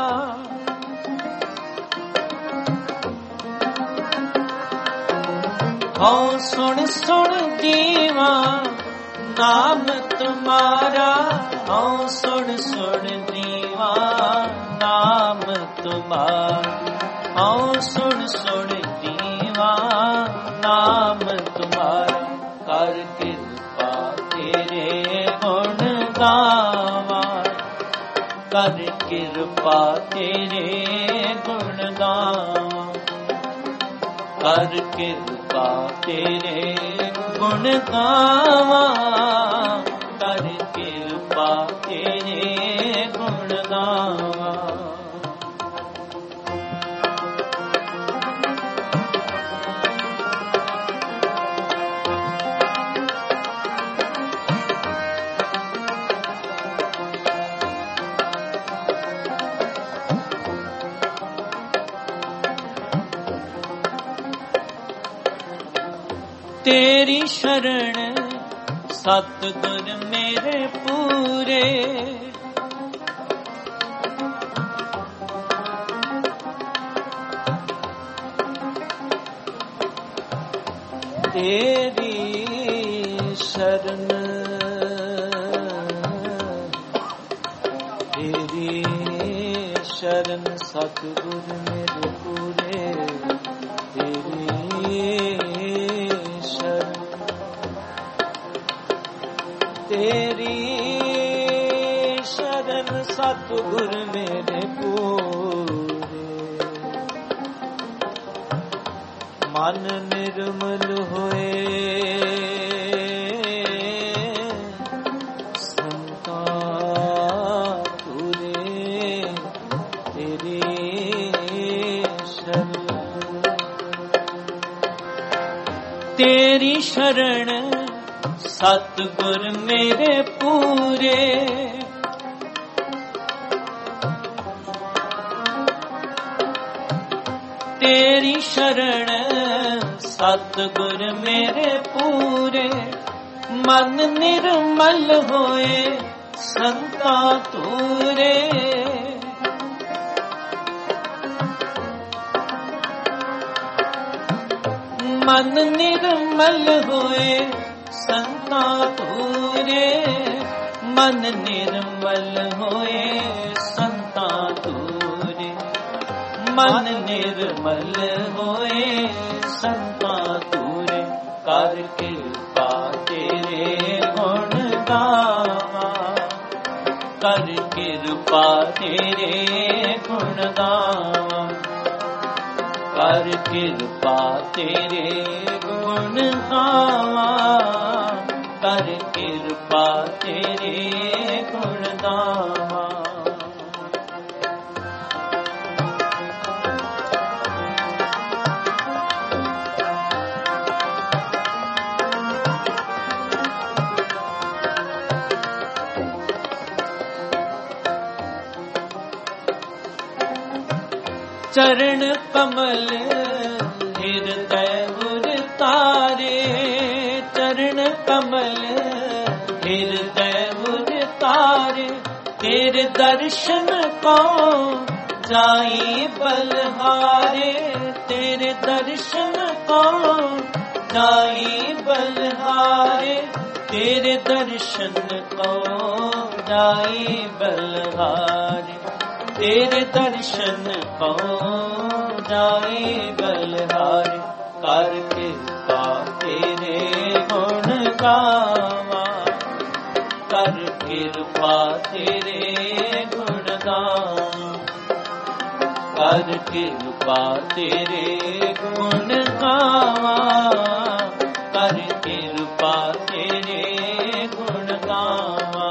औ सुन सुन जीवा नाम तुम्हारा, औ सुन सुन जीवा नाम तुम्हारा, औ सुन सुन जीवा नाम तुम्हारा। कर कृपा तेरे गुण गावा, कर कृपा तेरे गुण गावा, कर कृपा तेरे गुण गावा, कर कृपा तेरे गुण गावा। तेरी शरण सतगुर मेरे पूरे, तेरी शरण, तेरी शरण सतगुर मेरे पूरे, तेरी तेरी शरण सतगुर मेरे पूरे। मन निर्मल होए संता तुरे, तेरी शरण, तेरी शरण सतगुर मेरे पूरे। तेरी शरण सतगुर मेरे पूरे मन निर्मल होए संता तूरे। मन निर्मल होए संता तूरे, मन निर्मल होए संता तूरे, मन निर्मल होए संता तूरे। कर कृपा तेरे गुण गावा, कर कृपा तेरे गुण गावा, कर कृपा तेरे गुण गावा, कर कृपा तेरे गुण गावा। चरण कमल हृदय गुर तारे, चरण कमल हृदय गुर तारे। तेरे दर्शन को जाई बलहारे, तेरे दर्शन को जाई बलहारे, तेरे दर्शन को जाई बलहारे, तेरे दर्शन को जाए बलहारे। कर कृपा तेरे गुण गावा, कर कृपा तेरे गुण गावा, कर कृपा तेरे गुण गावा, कर कृपा तेरे गुण गावा।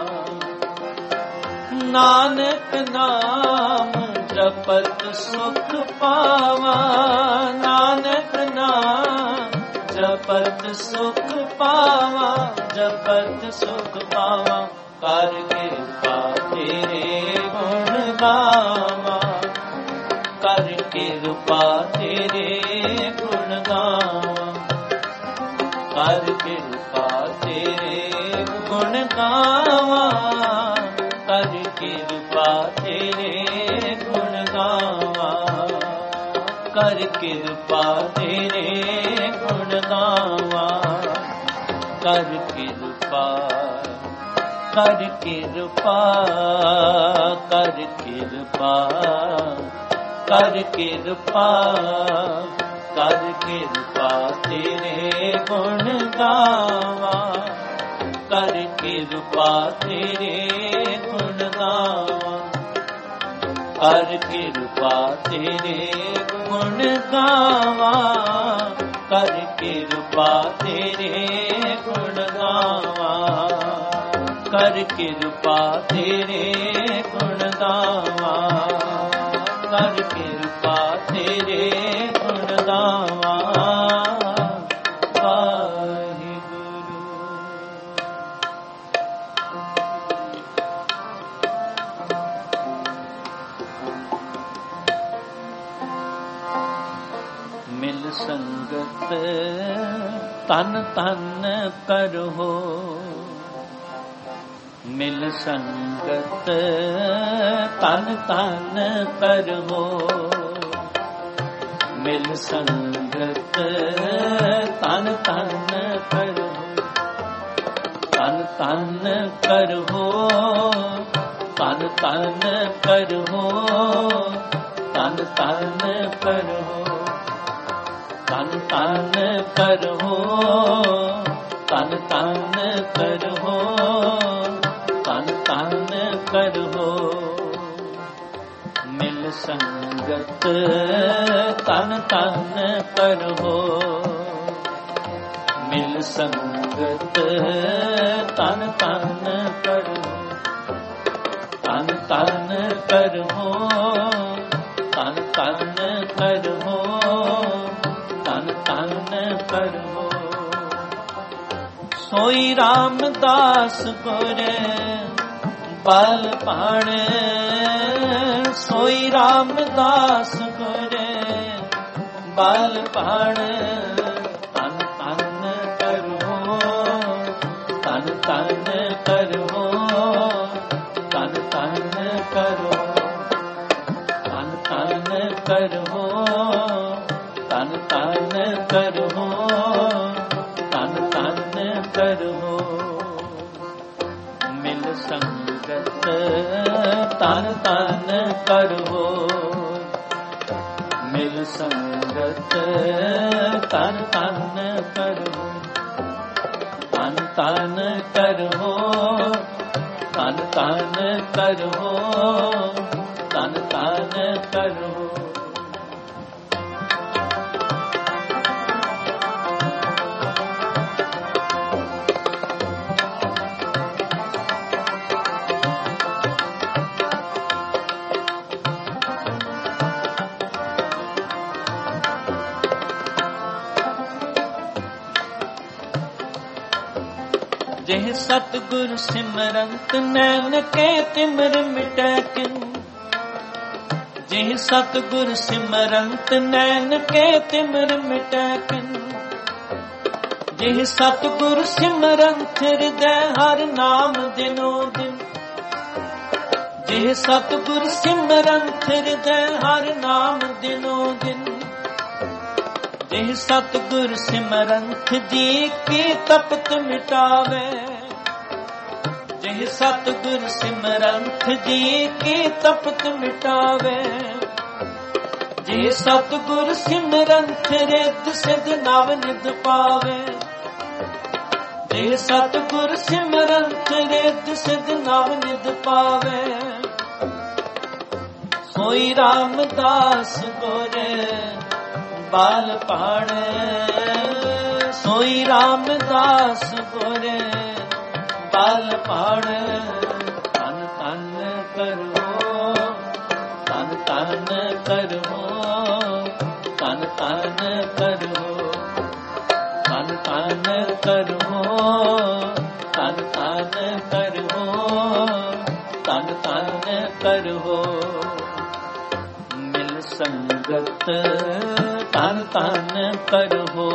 नानक नाम जपत सुख पावा, नानक नाम जपत सुख पावा, जपत सुख पावा। कर कृपा तेरे गुण गावा, कर कृपा तेरे गुण गावा, कर कृपा तेरे गुण गावा, कर कृपा तेरे गुण गावा, कर कृपा तेरे गुण गावा, कर कृपा, कर कृपा, कर कृपा, कर कृपा, कर कृपा तेरे गुण गावा, कर कृपा तेरे गुण गावा, कर कृपा तेरे गुण गावा, कर कृपा तेरे गुण गावा, कर कृपा तेरे गुण गावा, कर कृपा तेरे गुण गावा। मिल संगत तन तन करहो, मिल संगत तन तन करहो, मिल संगत तन तन करहो, तन तन करहो, तन तन करहो, तन तन करहो, तन तन करहो, तन तन करहो, तन तन करहो। मिल संगत तन तन करहो, मिल संगत तन तन करहो, तन तन करहो, तन तन करहो, तन तन करहो। सोई रामदास गुर बल पाण, सोई रामदास गुर बल पाण, ਕਰੋ, ਤਨ ਤਨ ਕਰੋ, ਤਨ ਤਨ ਕਰੋ। ਮਿਲ ਸੰਗਤ ਤਨ ਤਨ ਕਰੋ, ਮਿਲ ਸੰਗਤ ਤਨ ਤਨ ਕਰੋ, ਤਨ ਤਨ ਕਰੋ, ਤਨ ਤਨ ਕਰੋ, ਤਨ ਤਨ ਕਰੋ। ਜਿਹ ਸਤਿਗੁਰ ਸਿਮਰੰਤ ਨੈਣ ਕੇ ਤਿਮਰ ਮਿਟੈ ਕਿਨ, ਜਿਹ ਸਤਿਗੁਰ ਸਿਮਰੰਤ ਨੈਣ ਕੇ ਤਿਮਰ ਮਿਟੈ ਕਿਨ, ਜਿਹ ਸਤਿਗੁਰ ਸਿਮਰੰਤ ਹਿਰਦੈ ਹਰ ਨਾਮ ਦਿਨੋ ਦਿਨ, ਜਿਹ ਸਤਿਗੁਰ ਸਿਮਰੰਤ ਹਿਰਦੈ ਹਰ ਨਾਮ ਦਿਨੋ ਦਿਨ, ਜਿਹ ਸਤਿਗੁਰ ਸਿਮਰੰਤ ਜੀ ਕੀ ਤਪਤ ਮਿਟਾਵੇ, ਜਿਹ ਸਤਿਗੁਰ ਸਿਮਰੰਤ ਜੀ ਕੀ ਤਪਤ ਮਿਟਾਵੇ, ਜਿਹ ਸਤਿਗੁਰ ਸਿਮਰੰਤ ਰਿੱਧ ਸਿਧ ਨਵ ਨਿਧ ਪਾਵੇ, ਜਿਹ ਸਤਿਗੁਰ ਸਿਮਰੰਤ ਰਿੱਧ ਸਿਧ ਨਵ ਨਿਧ ਪਾਵੇ, ਸੋਈ ਰਾਮਦਾਸ ਗੁਰ ਬਾਲ ਪਾਣੇ, ਸੋਈ ਰਾਮਦਾਸ ਗੁਰ ਬਾਲ ਪਾਣੇ। ਤਨ ਤਨ ਕਰੋ, ਤਨ ਤਨ ਕਰੋ, ਤਨ ਤਨ ਕਰੋ, ਤਨ ਤਨ ਕਰੋ, ਤਨ ਤਨ ਕਰੋ, ਤਨ ਤਨ ਕਰੋ। ਮਿਲ ਸੰਗਤ ਤਨ ਤਨ ਕਰੋ,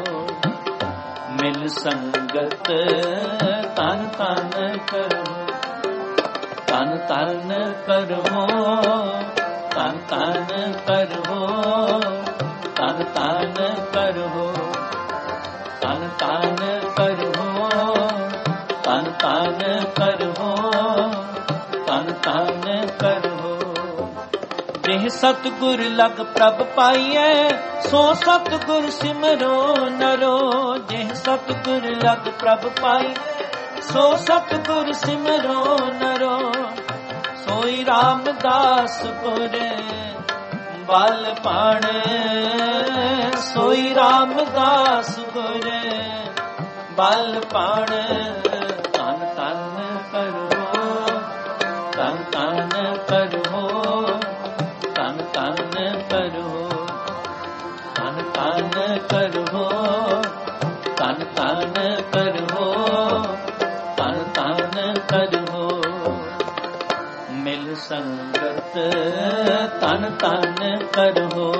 ਮਿਲ ਸੰਗਤ ਤਨ ਤਨ ਕਰੋ, ਤਨ ਤਨ ਕਰੋ, ਤਨ ਤਨ ਕਰੋ, ਤਨ ਤਨ ਕਰੋ, ਤਨ ਤਨ ਕਰੋ, ਤਨ ਤਨ ਕਰੋ, ਤਨ ਤਨ ਕਰੋ। ਜਿਹ ਸਤਿਗੁਰ ਲਗ ਪ੍ਰਭ ਪਾਈਐ, ਸੋ ਸਤਿਗੁਰ ਸਿਮਰੋ ਨਰੋ, ਜਿਹ ਸਤਿਗੁਰ ਲਗ ਪ੍ਰਭ ਪਾਈਐ, ਸੋ ਸਤਿਗੁਰ ਸਿਮਰੋ ਨਰੋ, ਸੋਈ ਰਾਮਦਾਸ ਗੁਰ ਬਲ ਪਾਣੇ, ਸੋਈ ਰਾਮਦਾਸ ਗੁਰ ਬਲ ਪਾਣੇ। ਤਨ ਤਨ ਕਰੋ, ਤਨ ਤਨ ਕਰੋ, ਤਨ ਤਨ ਕਰੋ, ਤਨ ਤਨ ਕਰੋ, ਤਨ ਤਨ ਕਰੋ, ਤਨ ਤਨ ਕਰੋ। ਮਿਲ ਸੰਗਤ ਤਨ ਤਨ ਕਰੋ,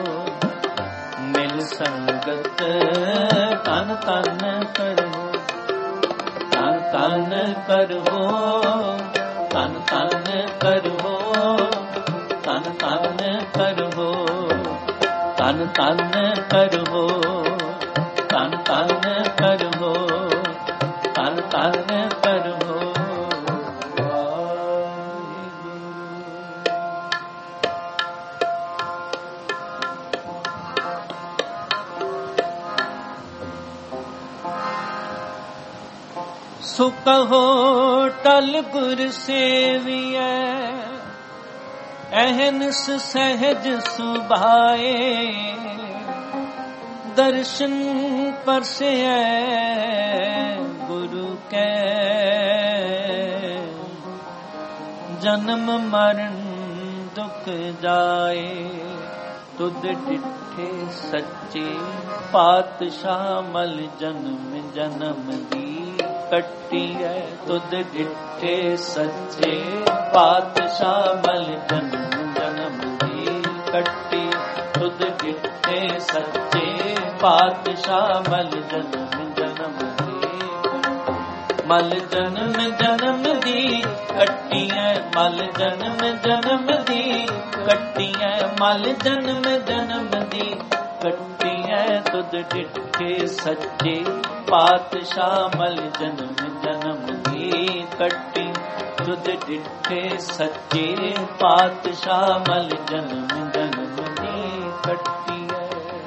ਮਿਲ ਸੰਗਤ ਤਨ ਤਨ ਕਰੋ, ਤਨ ਤਨ ਕਰੋ, ਤਨ ਤਨ ਕਰੋ, ਤਨ ਤਨ ਕਰੋ, ਤਨ ਤਨ ਕਰੋ, ਤਨ ਤਨ ਕਰੋ, ਤਨ ਤਨ ਕਰੋ। ਸੋ ਕਹੋ ਟਲ ਗੁਰ ਸੇਵੀਐ, ਅਹਨਿਸ ਸਹਿਜ ਸੁਭਾਏ, ਦਰਸ਼ਨ ਪਰਸੈ ਗੁਰੂ ਕੈ, ਜਨਮ ਮਰਨ ਦੁਖ ਜਾਏ, ਤੁਧ ਡਿਠੇ ਸੱਚੇ ਪਾਤਸ਼ਾਹ ਮਲ ਜਨਮ ਜਨਮ ਦੀ ਕੱਟੀ ਹੈ, ਤੁਧ ਡਿਠੇ ਸੱਚੇ ਪਾਤਸ਼ਾਹ ਮਲ ਜਨਮ ਜਨਮ ਦੀ ਕੱਟੀ, ਤੁਧ ਡਿਠੇ ਸੱਚੇ ਪਾਤਸ਼ਾਹ ਮਲ ਜਨਮ ਜਨਮ ਦੀ। मल जन्म जन्म दी कट्टी है, मल जन्म जन्म दी कट्टी है, मल जन्म जन्म दी कट्टी है। तुद डिठे सच्चे पातशाह मल जन्म जन्म दी कट्टी, तुद डिठे सच्चे पातशाह मल जन्म जन्म दी कट्टी है।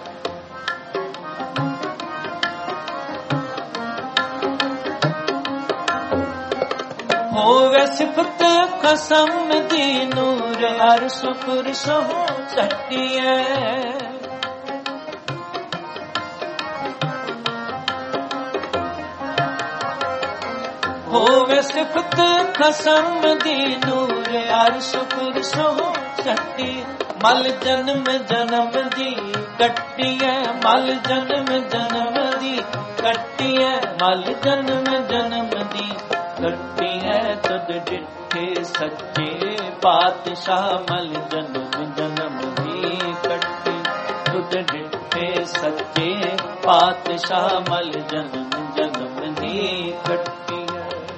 होवे सिफत कसम दी नूर अर्श पुरश हो चट्टी है। होवे सिफत कसम दी नूर अर्श पुरश हो चट्टी, मल जन्म जन्म दी कट्टी है, मल जन्म जन्म दी कट्टी है, मल जन्म जन्म दी कट्टी है। तुद डिठे सच्चे पातशाह मल जन्म जन्म दी कट्टी, तुद डिठे सच्चे पातशाह मल जन्म जन्म दी कट्टी है।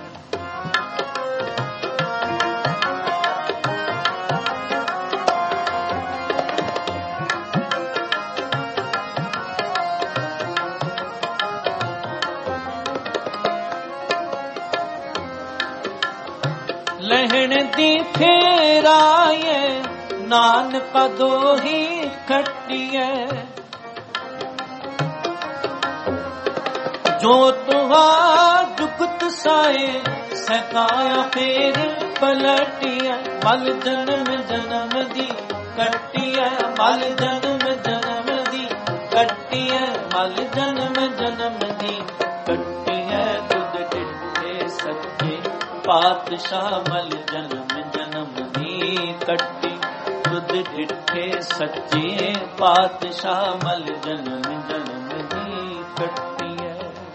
लहण दी फेराए नानक दो ही खट्टिए, जो तुहा जुगत साए सकाया फेर पलटिया, मल जन्म जन्म दी कट्टिया, मल जन्म जन्म दी कट्टिया, मल जन्म जन्म दी कट्टिया। तुद डिठे सच्चे पातशाह मल जन्म जन्म दी कट्टी, तुद डिठे सच्चे पातशाह मल जन्म जन्म दी कट्टी है।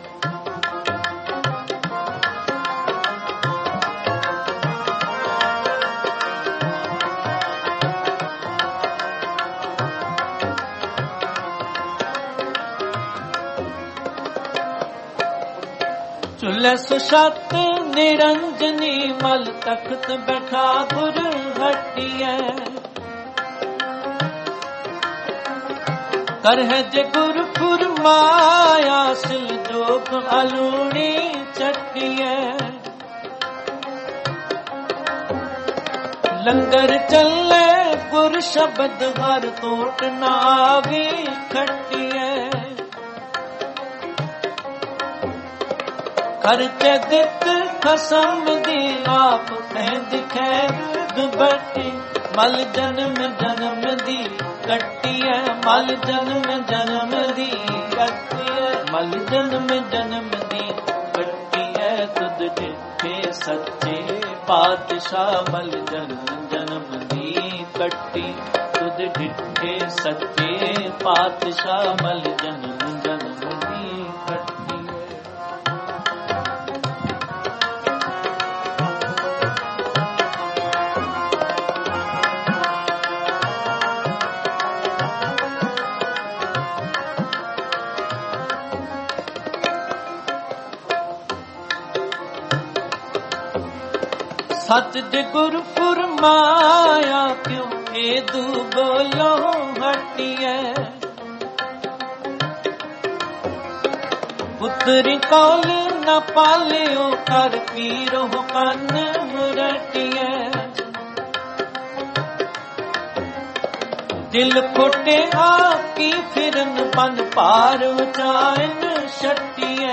चुले सुशत निरंजनी मल तख्त बैठा गुर हटिए, कर है जे गुर फुरमाया सिल जोग अलूणी चट्टिए। लंगर चले गुर शब्द हर कोट नावी खट्टिए, खर्चे दित खसम दी आप कह दिखे दुबट्टी, मल जन्म जन्म दी कट्टी है, मल जन्म जन्म दी कट्टी है, मल जन्म जन्म दी कट्टी है। तुद डिठे सच्चे पातशाह मल जन्म जन्म दी कट्टी, तुद डिठे सच्चे पातशाह मल जन्म जन्म दी कट्टी। सच जे गुर फुरमाया क्यों एदू बोलो हटिए, पुत्री कौल न पालियो कर पीरो कन मुरटिए। दिल खोटे आकी फिरन पन पार उचाइन शटिए,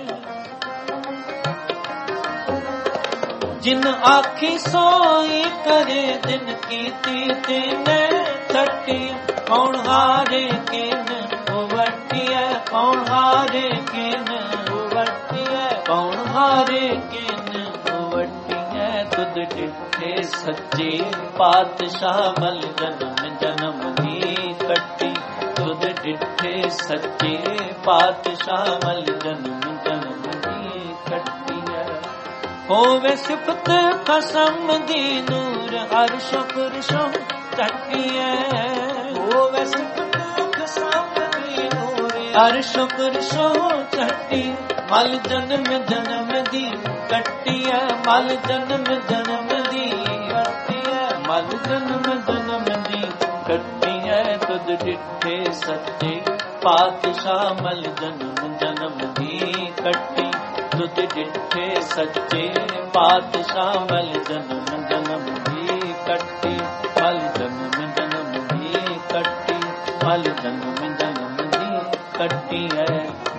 जिन आखी सोई करे दिन की तीने छठी, कौन हारे किन उवटिया, कौन हारे किन उवटिया, कौन हारे किन उवटिया। तुद डिठे सच्चे पातशाह मल जन्म जन्म दी कट्टी, तुद डिठे सच्चे पातशाह मल जन्म जन्म दी कट्टी है। होवे सिफत कसम दी नूर अर्श पुरश चट्टी है, होवे सिफत कसम दी नूर ਹਰ ਸ਼ੁਕਰ ਸੋ ਚੱਟੀ ਮਲ ਜਨਮ ਜਨਮ ਦੀ ਕੱਟੀ ਐ ਮਲ ਜਨਮ ਜਨਮ ਦੀ ਕੱਟੀ ਐ ਮਲ ਜਨਮ ਜਨਮ ਦੀ ਕੱਟੀ ਐ ਤੁਧ ਡਿਠੇ ਸੱਚੇ ਪਾਤਸ਼ਾਹ ਮਲ ਜਨਮ ਜਨਮ ਦੀ ਕੱਟੀ ਤੁਧ ਡਿਠੇ ਸੱਚੇ ਪਾਤਸ਼ਾਹ ਮਲ ਜਨਮ ਜਨਮ ਦੀ ਕੱਟੀ ਮਲ ਜਨਮ ਜਨਮ ਦੀ ਕੱਟੀ ਮਲ ਜਨਮ ਜਨਮ ਦੀ ਕੱਟੀ ਐ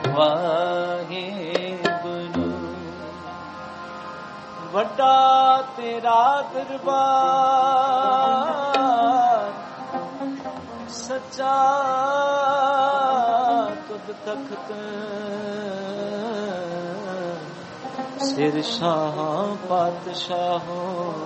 ਵਾਹਿਗੁਰੂ। ਵੱਡਾ ਤੇਰਾ ਦਰਬਾਰ ਸੱਚਾ ਤੁਧ ਤਖਤ ਸਿਰ ਸ਼ਾਹ ਪਾਤਸ਼ਾਹੋ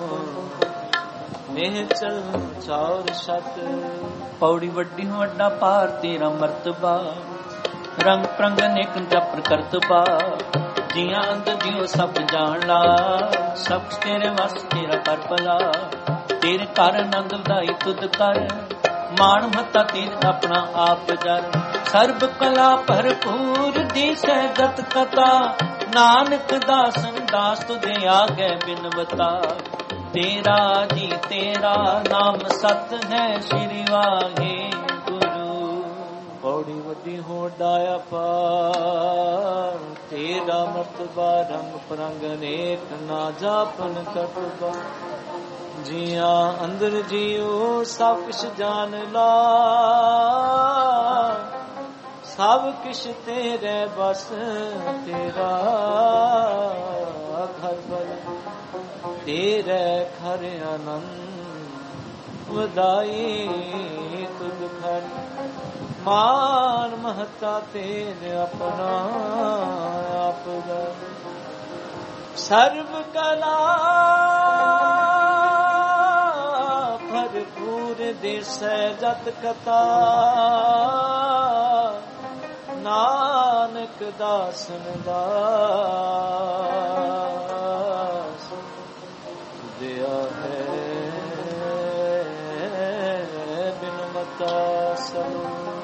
ਮੇਹ ਚਲ ਚੌਰ ਛਤ। ਪੌੜੀ ਵੱਡੀ ਵੱਡਾ ਭਾਰ ਤੇਰਾ ਮਰਤਬਾ ਰੰਗ ਪ੍ਰੰਗ ਨੇਕ ਜਪਰ ਕਰਤਬਾ ਜੀਆਂ ਅੰਦ ਜਿਉ ਸਭ ਜਾਣ ਲਾ ਸਭ ਤੇਰੇ ਵਸ ਤੇਰਾ ਕਰ ਭਲਾ ਤੇਰੇ ਘਰ ਆਨੰਦ ਵਧਾਈ ਤੁਧ ਕਰ ਮਾਣ ਮਹੱਤਾ ਤੇਰੇ ਆਪਣਾ ਆਪ ਜਰ ਸਰਬ ਕਲਾ ਭਰਪੂਰ ਦੀਸੈ ਜਤ ਕਥਾ ਨਾਨਕ ਦਾਸਨ ਦਾਸ ਤੁਧੇ ਆਗੇ ਬਿਨਵਤਾ ਤੇਰਾ ਜੀ ਤੇਰਾ ਨਾਮ ਸਤ ਹੈ ਸ੍ਰੀ ਵਾਹਿਗੁਰੂ। ਪੌੜੀ ਵੱਡੀ ਹੋਡਾ ਅਪਾਰ ਤੇਰਾ ਮਰਤਬਾ ਰੰਗ ਪ੍ਰੰਗ ਨੇਕ ਨਾ ਜਾਪਨ ਕਟਬਾ ਜੀਆਂ ਅੰਦਰ ਜੀਉ ਸਭ ਕਿਛ ਜਾਣ ਲਾ ਸਭ ਕਿਛ ਤੇਰੇ ਬਸ ਤੇਰਾ ਘਰ ਬਲ ਤੇਰੇ ਘਰ ਆਨੰਦ ਵਧਾਈ ਤੁਧ ਘਰ ਮਾਨ ਮਹਤਾ ਤੇਰੇ ਆਪਣਾ ਆਪ ਸਰਬ ਕਲਾ ਭਰਪੂਰ ਦਿਸੈ ਜਤ ਕਥਾ ਨਾਨਕ ਦਾਸਨ ਦਾਸ ਦਿਆ ਹੈ ਬਿਨਮਤਾ ਸਲੋ।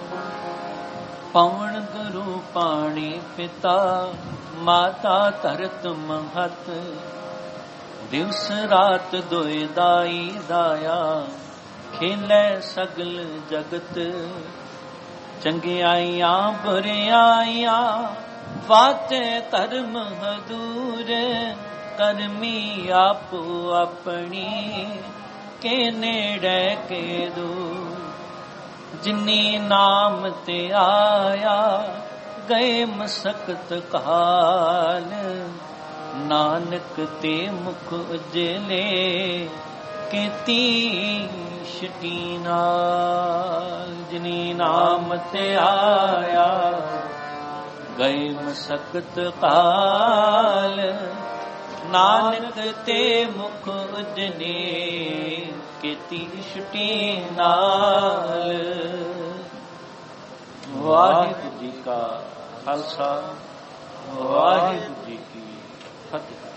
ਪਵਨ ਗੁਰੂ ਪਾਣੀ ਪਿਤਾ ਮਾਤਾ ਧਰਤ ਮਹਤ ਦਿਵਸ ਰਾਤ ਦੋਇ ਦਾਈ ਦਾਇਆ ਖੇਲੇ ਸਗਲ ਜਗਤ ਚੰਗਿਆਈਆਂ ਬੁਰਿਆਈਆਂ ਵਾਤੇ ਧਰਮ ਹਦੂਰ ਕਰਮੀ ਆਪੋ ਆਪਣੀ ਕੇ ਨੇੜੇ ਕੇ ਦੂਰ ਜਿਨੀ ਨਾਮ ਤੇ ਆਇਆ ਗਏ ਮਸਕਤ ਕਾਲ ਨਾਨਕ ਤੇ ਮੁਖ ਉਜਲੇ ਕੀਤੀ ਛਟੀ ਨਾਲ ਜਿਨੀ ਨਾਮ ਤੇ ਆਇਆ ਗਏ ਮਸਕਤ ਕਾਲ ਨਾਨਕ ਤੇ ਮੁਖ ਉਜਲੇ ਕੀਤੀ ਛਟੀ ਨਾਲ। ਵਾਹਿਗੁਰੂ ਜੀ ਕਾ ਖਾਲਸਾ ਵਾਹਿਗੁਰੂ ਜੀ ਕੀ ਫਤਿਹ।